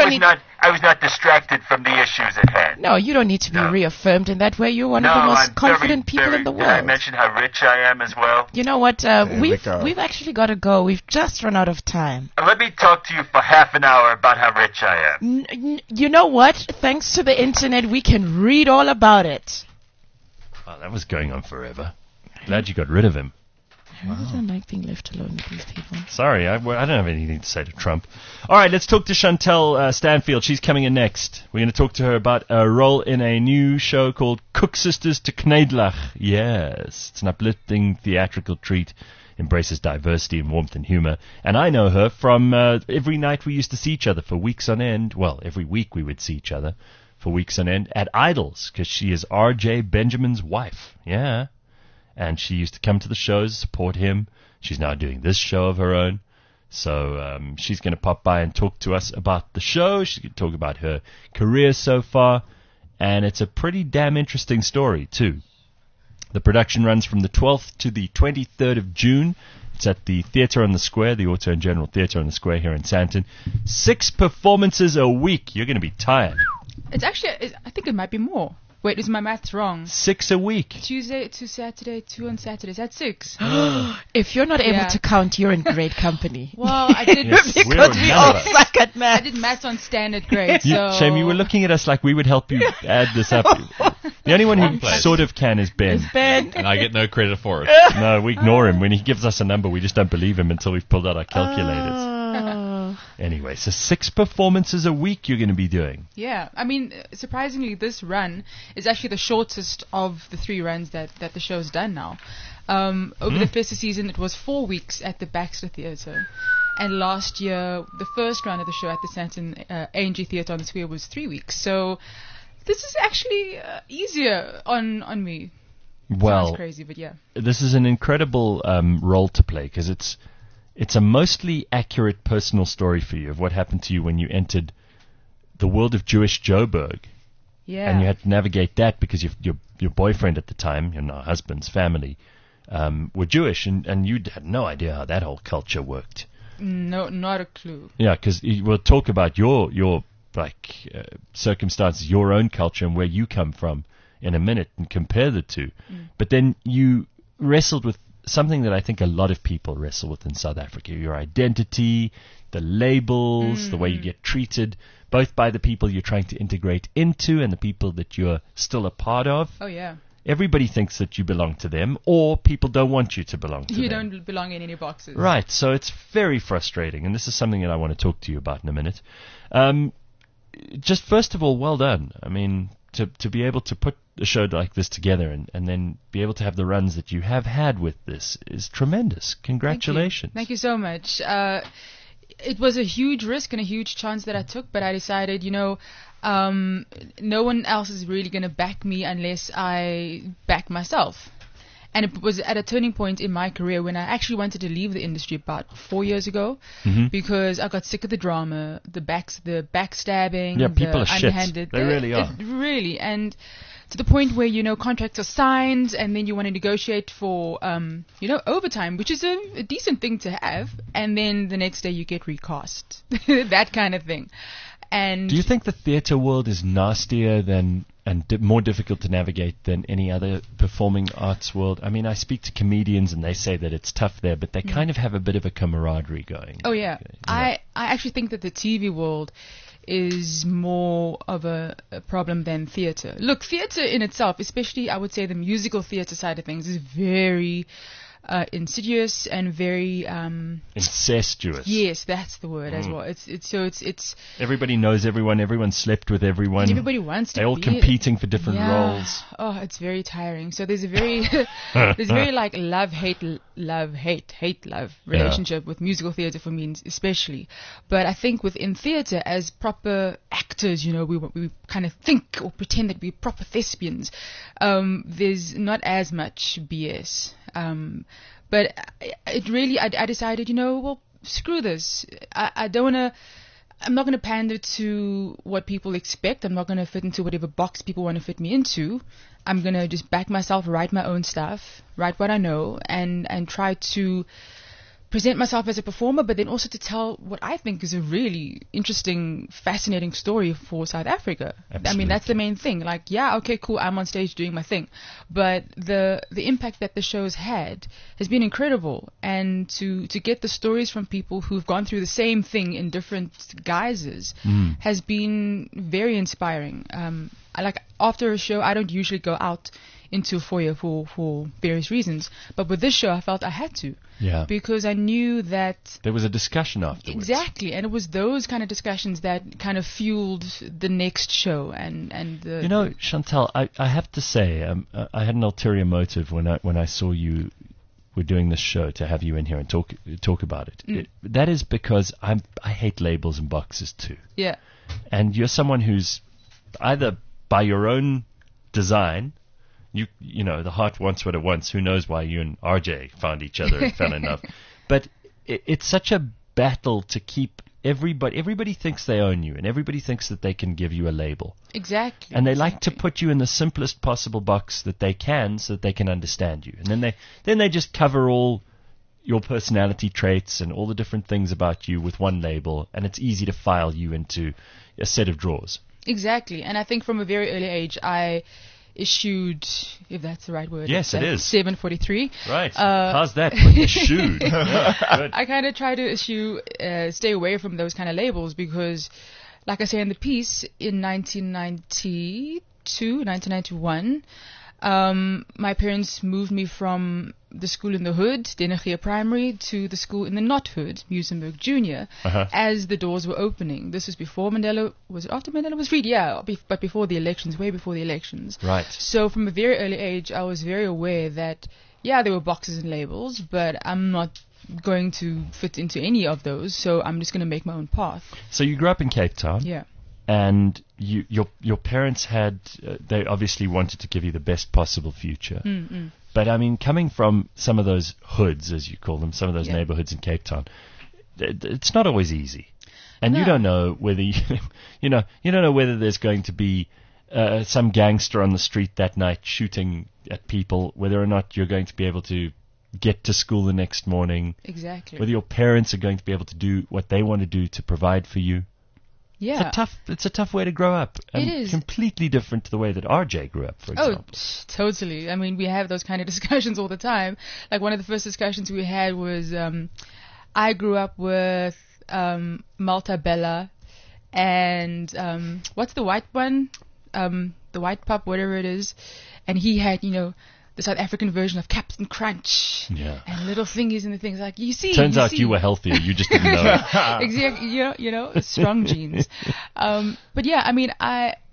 I was not distracted from the issues at hand. No, you don't need to be No. reaffirmed in that way. You're one of the most confident people in the world. Did I mention how rich I am as well? You know what? we go. We've actually got to go. We've just run out of time. Let me talk to you for half an hour about how rich I am. You know what? Thanks to the internet, we can read all about it. Oh, that was going on forever. Glad you got rid of him. I really don't like being left alone with these people. Sorry, I don't have anything to say to Trump. All right, let's talk to Chantel Stanfield. She's coming in next. We're going to talk to her about a role in a new show called Cook Sisters to Kneidlach. Yes, it's an uplifting theatrical treat. Embraces diversity and warmth and humor. And I know her from every night we used to see each other for weeks on end. Well, every week we would see each other for weeks on end at Idols, because she is R.J. Benjamin's wife. Yeah. And she used to come to the shows, support him. She's now doing this show of her own. So she's going to pop by and talk to us about the show. She's going to talk about her career so far. And it's a pretty damn interesting story, too. The production runs from the 12th to the 23rd of June. It's at the Theatre on the Square, the Auto and General Theatre on the Square here in Sandton. 6 performances a week. You're going to be tired. It's actually, I think it might be more. Wait, is my maths wrong? 6 a week. Tuesday to Saturday, 2 on Saturdays. That's 6. If you're not able Yeah. to count, you're in great company. Well, I did Yes, we're because we none all of us. suck at I math. did maths on standard grade, You, so... Shame, you were looking at us like we would help you add this up. The only one who Wrong place. sort of can is Ben. Ben. And I get no credit for it. No, we ignore him. When he gives us a number, we just don't believe him until we've pulled out our calculators. Oh. Anyway, so 6 performances a week you're going to be doing. Yeah, I mean, surprisingly, this run is actually the shortest of the 3 runs that the show's done now. Over the festive season, it was 4 weeks at the Baxter Theatre. And last year, the first run of the show at the Sandton A&G Theatre on the Square was 3 weeks. So this is actually easier on me. Well, Sounds crazy, but yeah. this is an incredible role to play because it's a mostly accurate personal story for you of what happened to you when you entered the world of Jewish Joburg. Yeah. And you had to navigate that because your boyfriend at the time, your husband's family, were Jewish, and you had no idea how that whole culture worked. No, not a clue. Yeah, because we'll talk about your circumstances, your own culture, and where you come from in a minute, and compare the two. But then you wrestled with something that I think a lot of people wrestle with in South Africa: your identity, the labels, the way you get treated, both by the people you're trying to integrate into and the people that you're still a part of. Oh, yeah. Everybody thinks that you belong to them, or people don't want you to belong to them. You don't belong in any boxes. Right, so it's very frustrating, and this is something that I want to talk to you about in a minute. Just first of all, well done. I mean, to be able to put a show like this together and then be able to have the runs that you have had with this is tremendous. Congratulations. Thank you so much. It was a huge risk and a huge chance that I took, but I decided, no one else is really going to back me unless I back myself. And it was at a turning point in my career when I actually wanted to leave the industry about 4 years ago because I got sick of the drama, the backstabbing, Yeah, people the are shit. underhanded. They really are. Really, and to the point where, contracts are signed and then you want to negotiate for, overtime, which is a decent thing to have, and then the next day you get recast. That kind of thing. And Do you think the theatre world is nastier than and more difficult to navigate than any other performing arts world? I mean, I speak to comedians and they say that it's tough there, but they kind of have a bit of a camaraderie going. Oh, yeah. I actually think that the TV world is more of a problem than theatre. Look, theatre in itself, especially I would say the musical theatre side of things, is very insidious and very Incestuous. yes, that's the word as well. It's Everybody knows everyone. Everyone slept with everyone. everybody wants to They're all be competing for different roles. Oh, it's very tiring. So there's a very like love relationship with musical theatre for me especially. But I think within theatre, as proper actors, we kind of think or pretend that we're proper thespians. There's not as much BS. But I decided, screw this. I don't want to. I'm not going to pander to what people expect. I'm not going to fit into whatever box people want to fit me into. I'm going to just back myself, write my own stuff, write what I know, and try to present myself as a performer, but then also to tell what I think is a really interesting, fascinating story for South Africa. Absolutely. I mean, that's the main thing. Like, yeah, okay, cool, I'm on stage doing my thing. But the impact that the show's had has been incredible. And to get the stories from people who've gone through the same thing in different guises has been very inspiring. After a show, I don't usually go out into a foyer for various reasons. But with this show, I felt I had to. Yeah. Because I knew that... There was a discussion afterwards. Exactly. And it was those kind of discussions that kind of fueled the next show. And the... Chantal, I have to say, I had an ulterior motive when I saw you were doing this show to have you in here and talk about it. That is because I hate labels and boxes too. Yeah. And you're someone who's either by your own design... the heart wants what it wants. Who knows why you and RJ found each other and fell in love. But it's such a battle to keep everybody thinks they own you, and everybody thinks that they can give you a label. Exactly. And they like to put you in the simplest possible box that they can so that they can understand you. And then they just cover all your personality traits and all the different things about you with one label, and it's easy to file you into a set of drawers. Exactly. And I think from a very early age, I issued, if that's the right word. Yes, it is. 743. Right. How's that? Issued. Yeah, good. I kind of try to stay away from those kind of labels because, like I say in the piece, in 1992, 1991, my parents moved me from the school in the hood, Dennegeer Primary, to the school in the not hood, Muizenberg Junior, as the doors were opening. This was before Mandela, was it after Mandela was freed? Yeah, but before the elections, way before the elections. Right. So from a very early age, I was very aware that, yeah, there were boxes and labels, but I'm not going to fit into any of those, so I'm just going to make my own path. So you grew up in Cape Town. Yeah. And your parents had, they obviously wanted to give you the best possible future. But I mean, coming from some of those hoods, as you call them, some of those neighborhoods in Cape Town, it's not always easy. And you don't know whether you don't know whether there's going to be some gangster on the street that night shooting at people, whether or not you're going to be able to get to school the next morning. Exactly. Whether your parents are going to be able to do what they want to do to provide for you. Yeah. It's a tough way to grow up. And it is. Completely different to the way that RJ grew up, for example. Totally. I mean, we have those kind of discussions all the time. Like one of the first discussions we had was, I grew up with Malta Bella and what's the white one? The white pup, whatever it is. And he had, the South African version of Captain Crunch. Yeah. And little thingies and the things like, Turns out you were healthier, you just didn't know it. Exactly, strong genes. But yeah, I mean,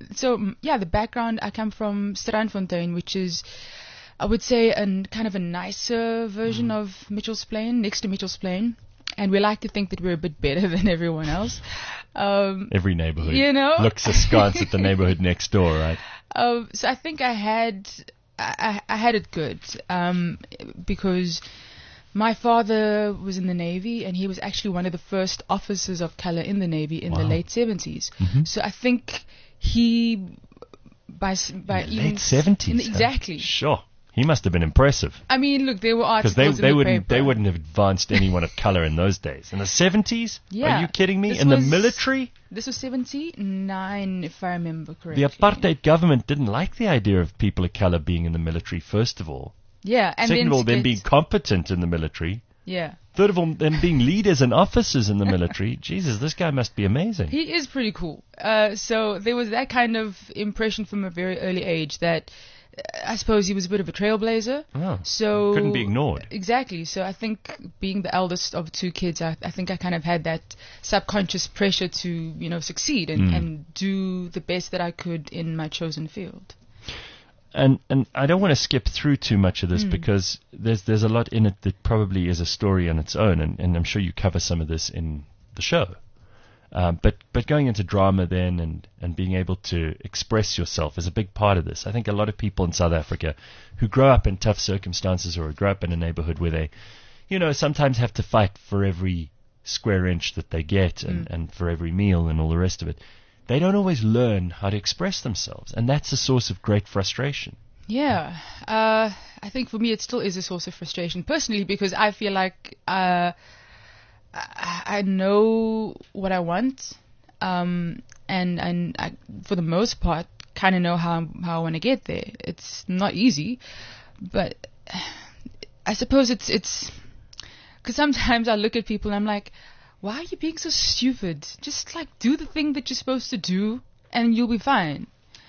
the background, I come from Strandfontein, which is, I would say, kind of a nicer version of Mitchell's Plain, next to Mitchell's Plain. And we like to think that we're a bit better than everyone else. Every neighborhood looks askance at the neighborhood next door, right? So I think I had it good, because my father was in the Navy, and he was actually one of the first officers of color in the Navy in the late 70s. So I think he, by late 70s, exactly. Sure. He must have been impressive. I mean, look, there were articles because in the paper. They wouldn't have advanced anyone of color in those days. In the 70s? Yeah. Are you kidding me? The military? This was 79, if I remember correctly. The apartheid government didn't like the idea of people of color being in the military, first of all. Yeah. And second of all, them being competent in the military. Yeah. Third of all, them being leaders and officers in the military. Jesus, this guy must be amazing. He is pretty cool. So there was that kind of impression from a very early age that I suppose he was a bit of a trailblazer. Oh, so couldn't be ignored. Exactly. So I think being the eldest of two kids, I think I kind of had that subconscious pressure to, succeed and do the best that I could in my chosen field. And I don't want to skip through too much of this because there's a lot in it that probably is a story on its own, and I'm sure you cover some of this in the show. But going into drama then and being able to express yourself is a big part of this. I think a lot of people in South Africa who grow up in tough circumstances or grow up in a neighborhood where they, sometimes have to fight for every square inch that they get and for every meal and all the rest of it, they don't always learn how to express themselves. And that's a source of great frustration. Yeah. I think for me it still is a source of frustration personally because I feel like I know what I want, and I, for the most part, kind of know how I want to get there. It's not easy, but I suppose it's because sometimes I look at people and I'm like, why are you being so stupid? Just do the thing that you're supposed to do, and you'll be fine.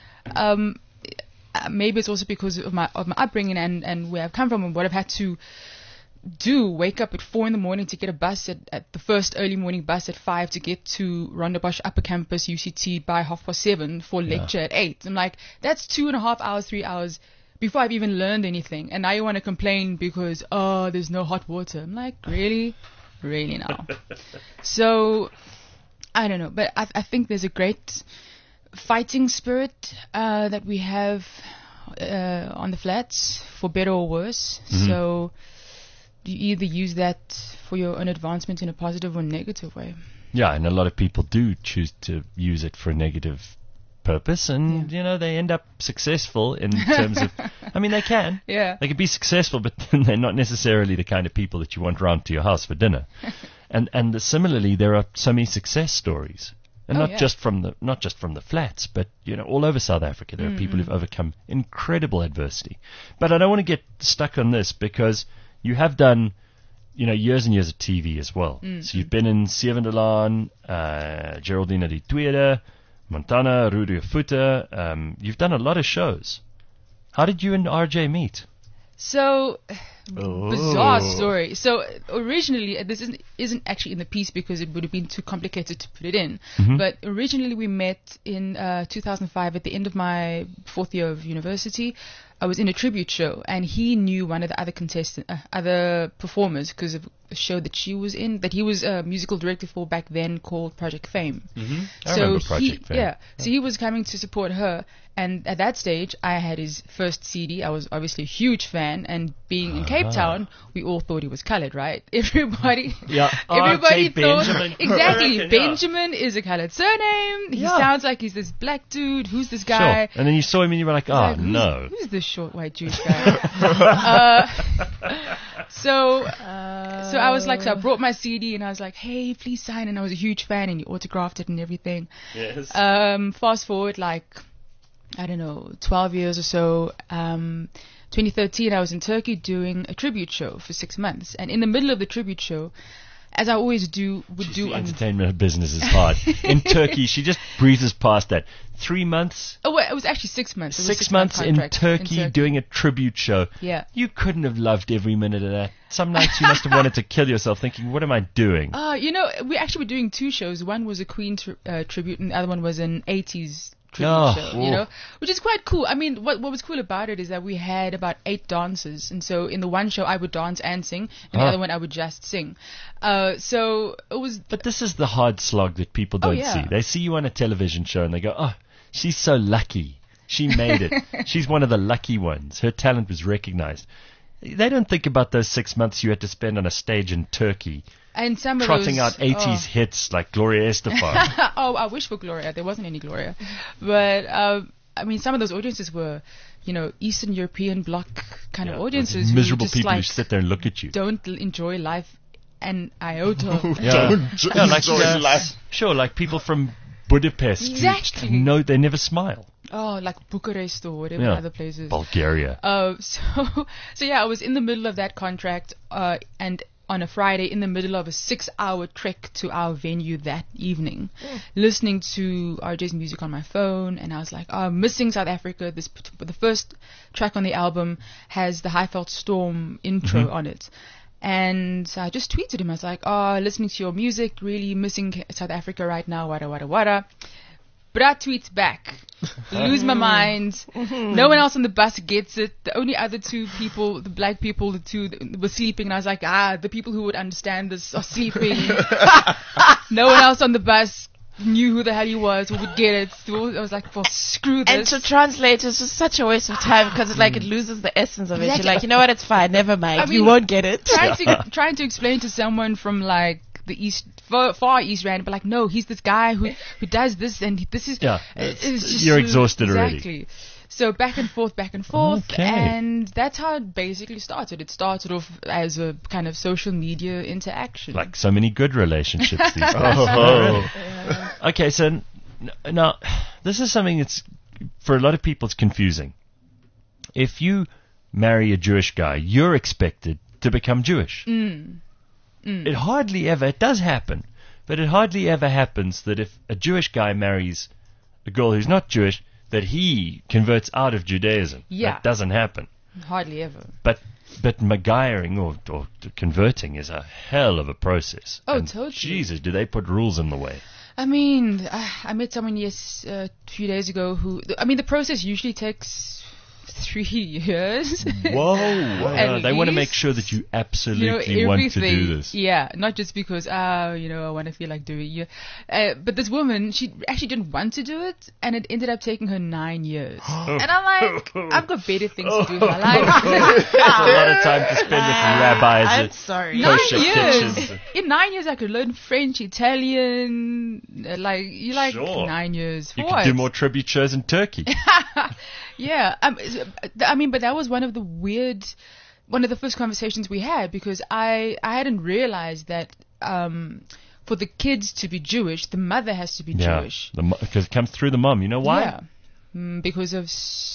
Maybe it's also because of my upbringing and where I've come from and what I've had to wake up at 4 a.m. to get a bus at the first early morning bus at 5 to get to Rondebosch Upper Campus UCT by 7:30 for lecture at 8. I'm like, that's 2.5 hours, 3 hours before I've even learned anything. And now you want to complain because, there's no hot water. I'm like, really? Really now? So, I don't know. But I think there's a great fighting spirit that we have on the flats, for better or worse. So you either use that for your own advancement in a positive or negative way. Yeah, and a lot of people do choose to use it for a negative purpose, and they end up successful in terms of. I mean, they can. Yeah. They can be successful, but they're not necessarily the kind of people that you want round to your house for dinner. and similarly, there are so many success stories, and not just from the flats, but all over South Africa, there are people who've overcome incredible adversity. But I don't want to get stuck on this because you have done, years and years of TV as well. So you've been in Sevendelaan, Geraldine die Tweede, Montana, Rudy Futter. You've done a lot of shows. How did you and RJ meet? So, bizarre story. So, originally, this isn't actually in the piece because it would have been too complicated to put it in. But originally, we met in 2005 at the end of my 4th year of university. I was in a tribute show, and he knew one of the other performers because of a show that she was in, that he was a musical director for back then called Project Fame. I remember Project Fame. Yeah. So he was coming to support her, and at that stage, I had his first CD. I was obviously a huge fan, and being in Cape Town, we all thought he was colored, right? Everybody R.J. thought Benjamin. exactly. I reckon, Benjamin is a colored surname. He Yeah. sounds like he's this black dude. Who's this guy? Sure. And then you saw him and you were like, oh, Like, no. Who's this short white Jewish guy? So I was like, so I brought my CD and I was like, hey, please sign. And I was a huge fan, and he autographed it and everything. Yes. Fast forward, like, I don't know, 12 years or so. 2013, I was in Turkey doing a tribute show for 6 months. And in the middle of the tribute show, as I always do, The entertainment business is hard. In Turkey, she just breezes past that. 3 months, Oh, wait, it was actually 6 months. It was a 6 months in contract Turkey doing a tribute show. Yeah. You couldn't have loved every minute of that. Some nights you must have wanted to kill yourself thinking, what am I doing? You know, we actually were doing 2 shows. One was a Queen tribute, and the other one was an 80s tribute Oh, show, you know, which is quite cool. I mean, what was cool about it is that we had about 8 dancers, and so in the one show I would dance and sing, and the other one I would just sing. So it was. But this is the hard slog that people don't yeah. see. They see you on a television show and they go, oh, she's so lucky. She made it. She's one of the lucky ones. Her talent was recognized. They don't think about those 6 months you had to spend on a stage in Turkey, And some trotting of those, out 80s hits like Gloria Estefan. Oh, I wish for Gloria. There wasn't any Gloria. But, I mean, some of those audiences were, you know, Eastern European bloc kind of audiences. Those miserable who just, people like, who sit there and look at you. don't enjoy life an iota. Yeah, like, enjoy life. Sure, like people from Budapest. who Exactly. No, they never smile. Oh, like Bucharest or whatever Yeah. other places. Bulgaria. So yeah, I was in the middle of that contract, and on a Friday, in the middle of a 6-hour trek to our venue that evening, listening to RJ's music on my phone, and I was like, oh, I'm missing South Africa. The first track on the album has the Highveld Storm intro on it. And so I just tweeted him. I was like, oh, listening to your music, really missing South Africa right now, wada, wada, wada. But I tweet back, lose my mind. No one else on the bus gets it. The only other 2 people, the black people, the 2 were sleeping. And I was like, the people who would understand this are sleeping. No one else on the bus knew who the hell he was, who would get it. So I was like, well, screw And this. to translate is just such a waste of time because it's like it loses the essence of it. Exactly. You're like, you know what, it's fine, never mind. I mean, you won't get it. trying to explain to someone from like the far east rand, but like, no, he's this guy who does this, and this is it's just you're exhausted already. Exactly. So back and forth, Okay. and that's how it basically started. It started off as a kind of social media interaction. Like so many good relationships these days. Okay, so now this is something that's for a lot of people it's confusing. If you marry a Jewish guy, you're expected to become Jewish. It hardly ever, it does happen, but it hardly ever happens that if a Jewish guy marries a girl who's not Jewish, that he converts out of Judaism. Yeah. That doesn't happen. Hardly ever. But McGuiring or converting is a hell of a process. Oh, And totally. Jesus, do they put rules in the way? I mean, I met someone a few days ago the process usually takes 3 years. Whoa. At They want to least, make sure that you absolutely you know, want to do everything. this. Yeah, not just because, I want to feel like doing it. But this woman, she actually didn't want to do it, and it ended up taking her 9 years. And I'm like, I've got better things to do in my life. That's a lot of time to spend with rabbis. I'm at sorry. kosher 9 years. kitchens. In 9 years, I could learn French, Italian. Sure. 9 years. For You what? could do more tribute shows in Turkey. Yeah, but that was one of the first conversations we had, because I hadn't realized that for the kids to be Jewish, the mother has to be Jewish. Because it comes through the mom. You know why? Yeah, because of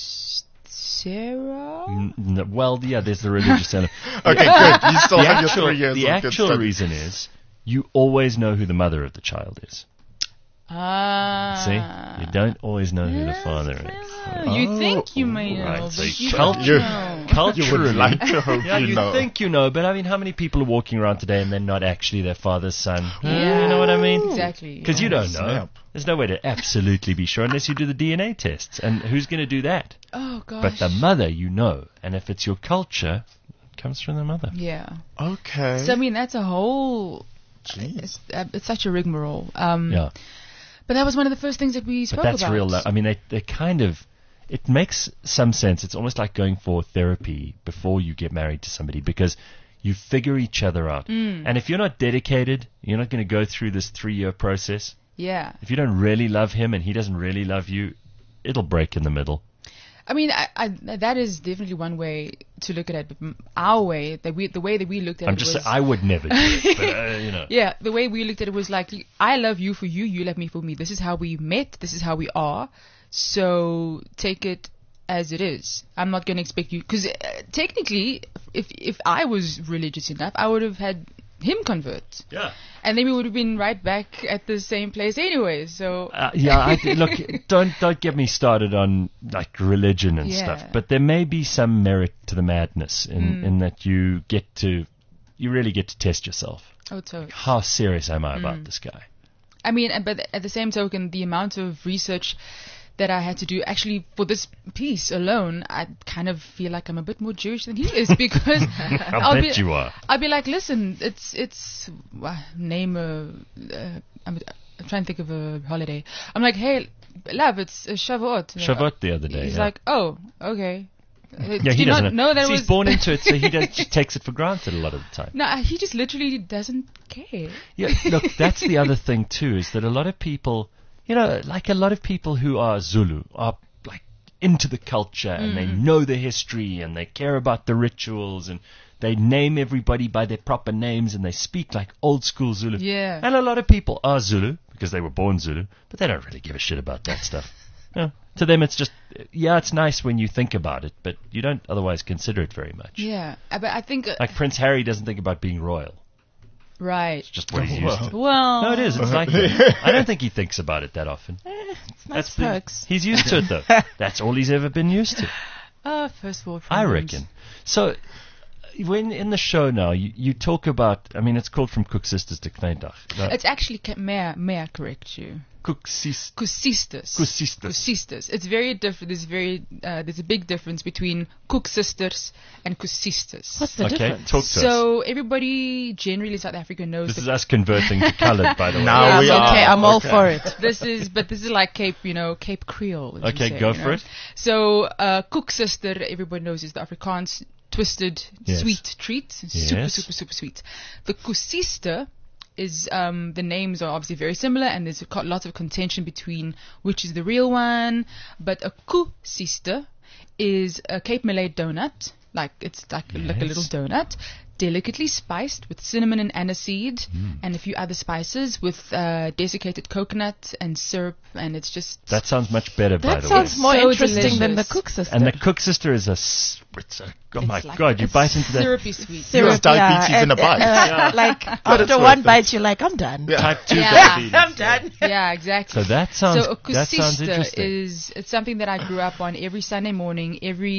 Sarah. There's the religious element. Okay, good. You still have your 3 years The of good actual study. reason is you always know who the mother of the child is. See, you don't always know who the father is. You think you may know, Right, but so you culture- don't know. Culturally, You would like to hope yeah, you you know. think you know, but I mean, how many people are walking around today and they're not actually their father's son? Yeah. You know what I mean? Exactly. Because you don't know. Snap. There's no way to absolutely be sure unless you do the DNA tests. And who's going to do that? Oh gosh. But the mother, you know. And if it's your culture, it comes from the mother. Yeah. Okay. So I mean, that's a whole. Jeez. It's such a rigmarole. Yeah. But that was one of the first things that we spoke But that's about. real. I mean, they kind of. It makes some sense. It's almost like going for therapy before you get married to somebody because you figure each other out. And if you're not dedicated, you're not going to go through this 3-year process. Yeah. If you don't really love him and he doesn't really love you, it'll break in the middle. I mean, that is definitely one way to look at it. But our way, the way that we looked at I'm it just was, saying, I would never do it, but, you know. yeah, the way we looked at it was like, I love you for you, you love me for me. This is how we met. This is how we are. So take it as it is. I'm not going to expect you, because technically, if I was religious enough, I would have had him convert. Yeah. And then we would have been right back at the same place anyway. So Look, don't get me started on like religion and Yeah. stuff. But there may be some merit to the madness in that you really get to test yourself. oh, totally. How serious am I about this guy? I mean, but at the same token, the amount of research that I had to do actually for this piece alone, I kind of feel like I'm a bit more Jewish than he is because I bet you are. I'll be like, listen, it's name a. I'm trying to think of a holiday. I'm like, hey, love, it's Shavuot. Shavuot the other day. He's yeah. like, oh, okay. Yeah, Do he you doesn't not know that See, it was he's born into it, so he just takes it for granted a lot of the time. No, he just literally doesn't care. Yeah, look, that's the other thing too, is that a lot of people, you know, like a lot of people who are Zulu are like into the culture and they know the history and they care about the rituals and they name everybody by their proper names and they speak like old school Zulu. Yeah. And a lot of people are Zulu because they were born Zulu, but they don't really give a shit about that stuff. Yeah. To them, it's just, yeah, it's nice when you think about it, but you don't otherwise consider it very much. Yeah, but I think Like Prince Harry doesn't think about being royal. right. It's just what he's used to. Well, No, it is. It's like that. I don't think he thinks about it that often. It's nice the- perks. He's used to it, though. That's all he's ever been used to. First world I problems. reckon. So, when in the show now, you talk about, I mean, it's called From Cook Sisters to Kleindach. It's actually may I correct you? Cook Sisters. Kusistas. Kusistas. Kusistas. It's very different. There's a big difference between cook sisters and kusistas. What's the Okay, difference? talk to us. So everybody generally in South Africa knows This is that us converting to coloured, by the way. Now Yeah, we I'm are. okay, I'm all Okay. for it. this is like Cape Creole. as you Okay, say, go you for know. it. So cook sister, everybody knows, is the Afrikaans twisted Yes. sweet treat, super Yes. super super sweet. The kusista is the names are obviously very similar, and there's lots of contention between which is the real one. But a kusista is a Cape Malay donut, like it's like a little donut, delicately spiced with cinnamon and aniseed and a few other spices with desiccated coconut and syrup, and it's just That sounds much better, by That the sounds way. more So interesting than the delicious. cook sister. And the cook sister is oh my It's like- God, you it's bite into that syrupy sweet. It's diabetes in a bite. Like it's after worth one it. bite, you're like, I'm done. Yeah. type 2 Yeah. diabetes. I'm done. Yeah, exactly. So that sounds So a that sounds kusista interesting. it's something that I grew up on every Sunday morning.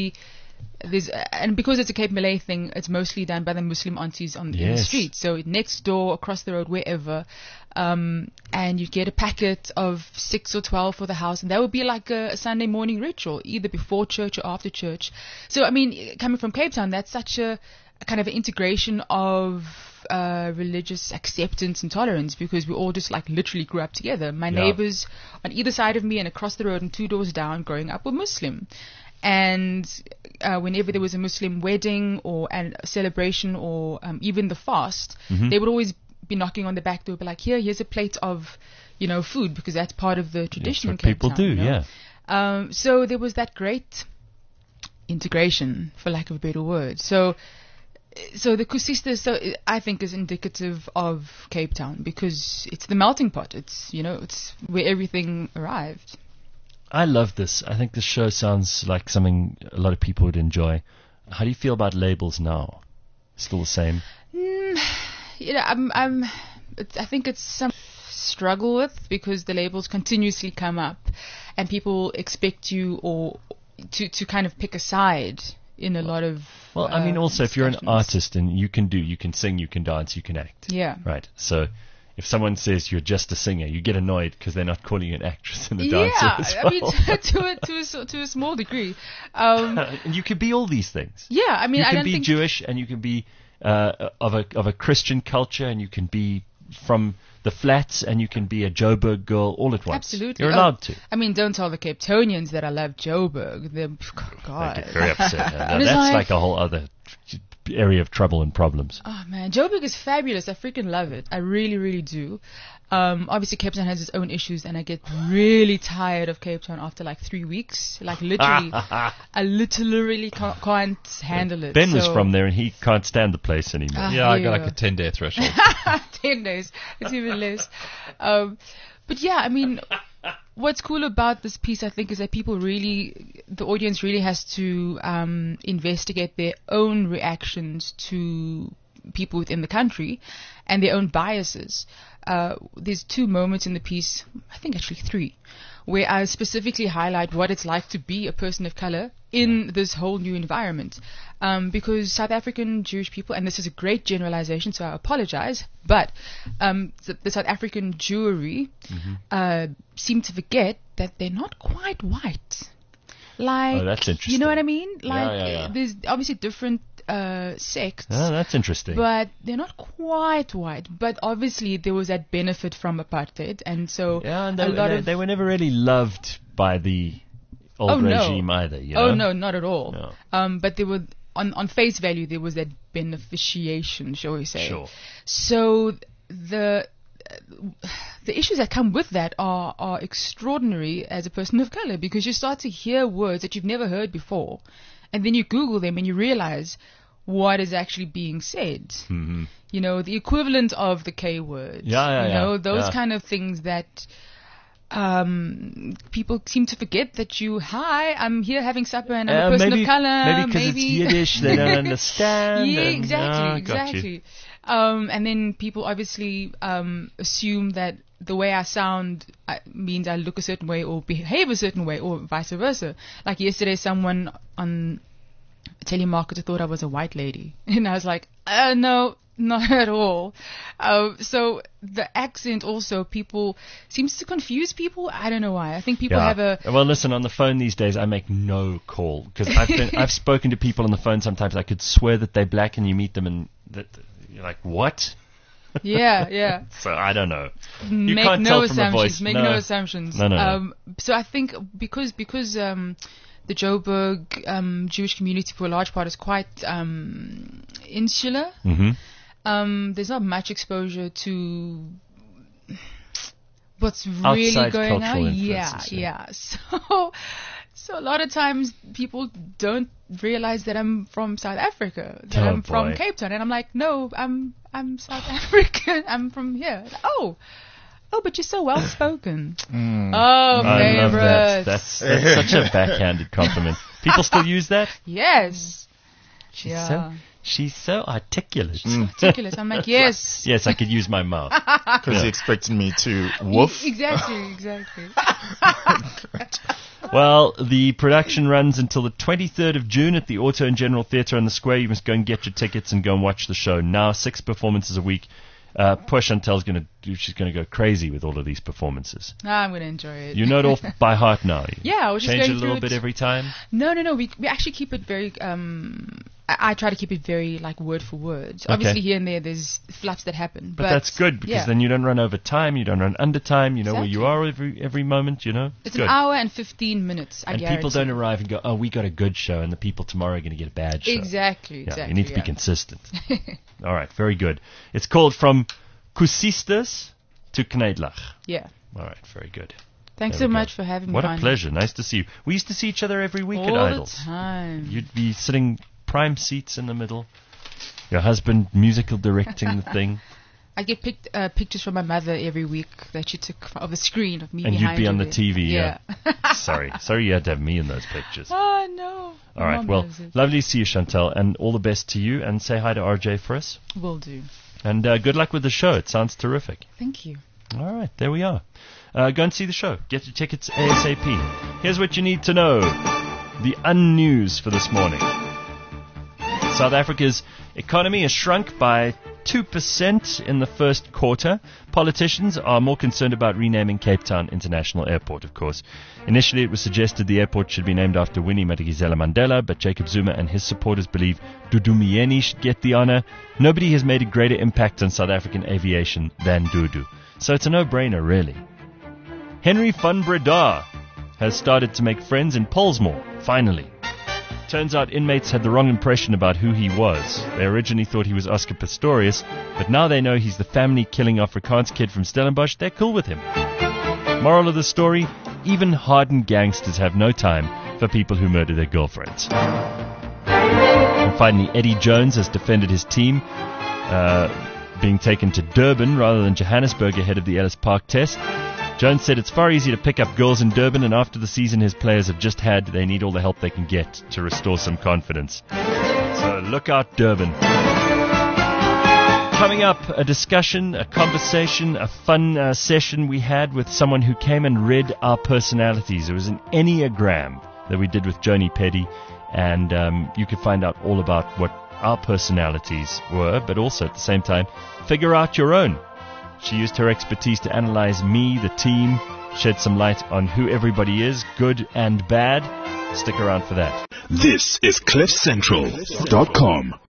And because it's a Cape Malay thing, it's mostly done by the Muslim aunties in the Yes. street. So next door, across the road, wherever, and you get a packet of 6 or 12 for the house, and that would be like a Sunday morning ritual, either before church or after church. So I mean, coming from Cape Town, that's such a kind of an integration of religious acceptance and tolerance, because we all just like literally grew up together. My Yeah. neighbors on either side of me and across the road and 2 doors down growing up were Muslim. And whenever there was a Muslim wedding or a celebration or even the fast, they would always be knocking on the back door, be like, here's a plate of, food, because that's part of the tradition. That's in what Cape people Town, do, you know? yeah. So there was that great integration, for lack of a better word. So the kusista, I think, is indicative of Cape Town, because it's the melting pot. It's it's where everything arrived. I love this. I think this show sounds like something a lot of people would enjoy. How do you feel about labels now? Still the same? I think it's struggle with, because the labels continuously come up and people expect you or to kind of pick a side in a lot of Well, I mean, also, if you're an discussions. artist and you can sing, you can dance, you can act. Yeah. Right. So if someone says you're just a singer, you get annoyed because they're not calling you an actress and a dancer as well. I mean, to a small degree. And you can be all these things. Yeah, I mean, You I can don't be think Jewish, and you can be of a Christian culture, and you can be from the flats, and you can be a Joburg girl all at once. Absolutely. You're allowed to. I mean, don't tell the Cape Townians that I love Joburg. They're, They God. get very upset. Now, It is that's like a whole other area of trouble and problems. Oh man, Joburg is fabulous. I freaking love it. I really, really do. Obviously Cape Town has its own issues, and I get really tired of Cape Town after like 3 weeks. Like literally, I literally can't handle it. Ben was So- from there, and he can't stand the place anymore. Yeah, I got like a 10-day threshold. 10 days. It's even less. But yeah, I mean, what's cool about this piece, I think, is that the audience really has to investigate their own reactions to people within the country and their own biases. There's 2 moments in the piece, I think actually 3, where I specifically highlight what it's like to be a person of color in this whole new environment. Because South African Jewish people, and this is a great generalization, so I apologize, but the South African Jewry seem to forget that they're not quite white. Like, Oh, that's interesting. you know what I mean? Like, yeah. there's obviously different sects. Oh, that's interesting. But they're not quite white. But obviously there was that benefit from apartheid, and so yeah, and a lot they were never really loved by the old Oh, no. regime either. You know? Oh no, not at all. No. But there were on face value there was that beneficiation, shall we say? Sure. So the issues that come with that are extraordinary as a person of color, because you start to hear words that you've never heard before, and then you Google them and you realize what is actually being said. Mm-hmm. You know, the equivalent of the K word. Yeah, You know, those yeah. kind of things that people seem to forget that I'm here having supper and I'm a person maybe, of color. Maybe because it's Yiddish, they don't understand. Yeah, and- exactly, got you. exactly. And then people obviously assume that the way I sound means I look a certain way or behave a certain way, or vice versa. Like yesterday, someone on a telemarketer thought I was a white lady, and I was like, no, not at all. So the accent also seems to confuse people. I don't know why. I think people have a Well, listen, on the phone these days, I make no call because I've spoken to people on the phone. Sometimes I could swear that they're black, and you meet them, and you're like, what? yeah. So I don't know. You Make can't no tell from a assumptions. voice. Make no assumptions. No. So I think because the Joburg Jewish community for a large part is quite insular. Mm-hmm. There's not much exposure to what's really Outside going cultural on. influences, Yeah. So a lot of times people don't realize that I'm from South Africa, that Oh, I'm from boy. Cape Town, and I'm like, no, I'm South African. I'm from here. Oh, but you're so well spoken. Oh, I love that. favorite. That's such a backhanded compliment. People still use that? Yes. She's so articulate. Ridiculous. I'm like, yes. Yes, I could use my mouth. Because you expected me to woof. Exactly. Well, the production runs until the 23rd of June at the Auto and General Theatre on the Square. You must go and get your tickets and go and watch the show now. 6 performances a week. Poor Chantel's she's gonna go crazy with all of these performances. I'm going to enjoy it. You know it all by heart now. Yeah, I was just change it going a little through bit it. every time. No. We actually keep it very. I try to keep it very like word for word. Okay. Obviously, here and there, there's flaps that happen. But that's good because yeah. then you don't run over time, you don't run under time, you know where you Exactly. are every moment, you know. It's good. an hour and 15 minutes. I and guarantee. people don't arrive and go, oh, we got a good show, and the people tomorrow are going to get a bad show. Exactly. Yeah, you need to be yeah. consistent. All right, very good. It's called From Kusistas to Kneidlach. Yeah. All right, very good. Thanks There so we go. much for having What me a on. pleasure. Nice to see you. We used to see each other every week All at the Idols. time. You'd be sitting prime seats in the middle. Your husband musical directing the thing. I get pictures from my mother every week that she took of the screen of me And you'd behind be her on the there. TV, Yeah. Sorry you had to have me in those pictures. Oh no. All right, Mom well, knows it. lovely to see you, Chantel, and all the best to you, and say hi to RJ for us. Will do. And good luck with the show. It sounds terrific. Thank you. All right, there we are. Go and see the show. Get your tickets ASAP. Here's what you need to know. The unnews for this morning. South Africa's economy has shrunk by 2% in the first quarter. Politicians are more concerned about renaming Cape Town International Airport, of course. Initially, it was suggested the airport should be named after Winnie Madikizela Mandela, but Jacob Zuma and his supporters believe Dudu Myeni should get the honor. Nobody has made a greater impact on South African aviation than Dudu. So it's a no-brainer, really. Henry van Breda has started to make friends in Pollsmoor, finally. Turns out inmates had the wrong impression about who he was. They originally thought he was Oscar Pistorius, but now they know he's the family-killing Afrikaans kid from Stellenbosch. They're cool with him. Moral of the story, even hardened gangsters have no time for people who murder their girlfriends. And finally, Eddie Jones has defended his team, being taken to Durban rather than Johannesburg ahead of the Ellis Park test. Jones said it's far easier to pick up girls in Durban, and after the season his players have just had, they need all the help they can get to restore some confidence. So look out, Durban. Coming up, a discussion, a conversation, a fun session we had with someone who came and read our personalities. It was an Enneagram that we did with Joni Petty, and you could find out all about what our personalities were, but also at the same time, figure out your own. She used her expertise to analyze me, the team, shed some light on who everybody is, good and bad. Stick around for that. This is CliffCentral.com.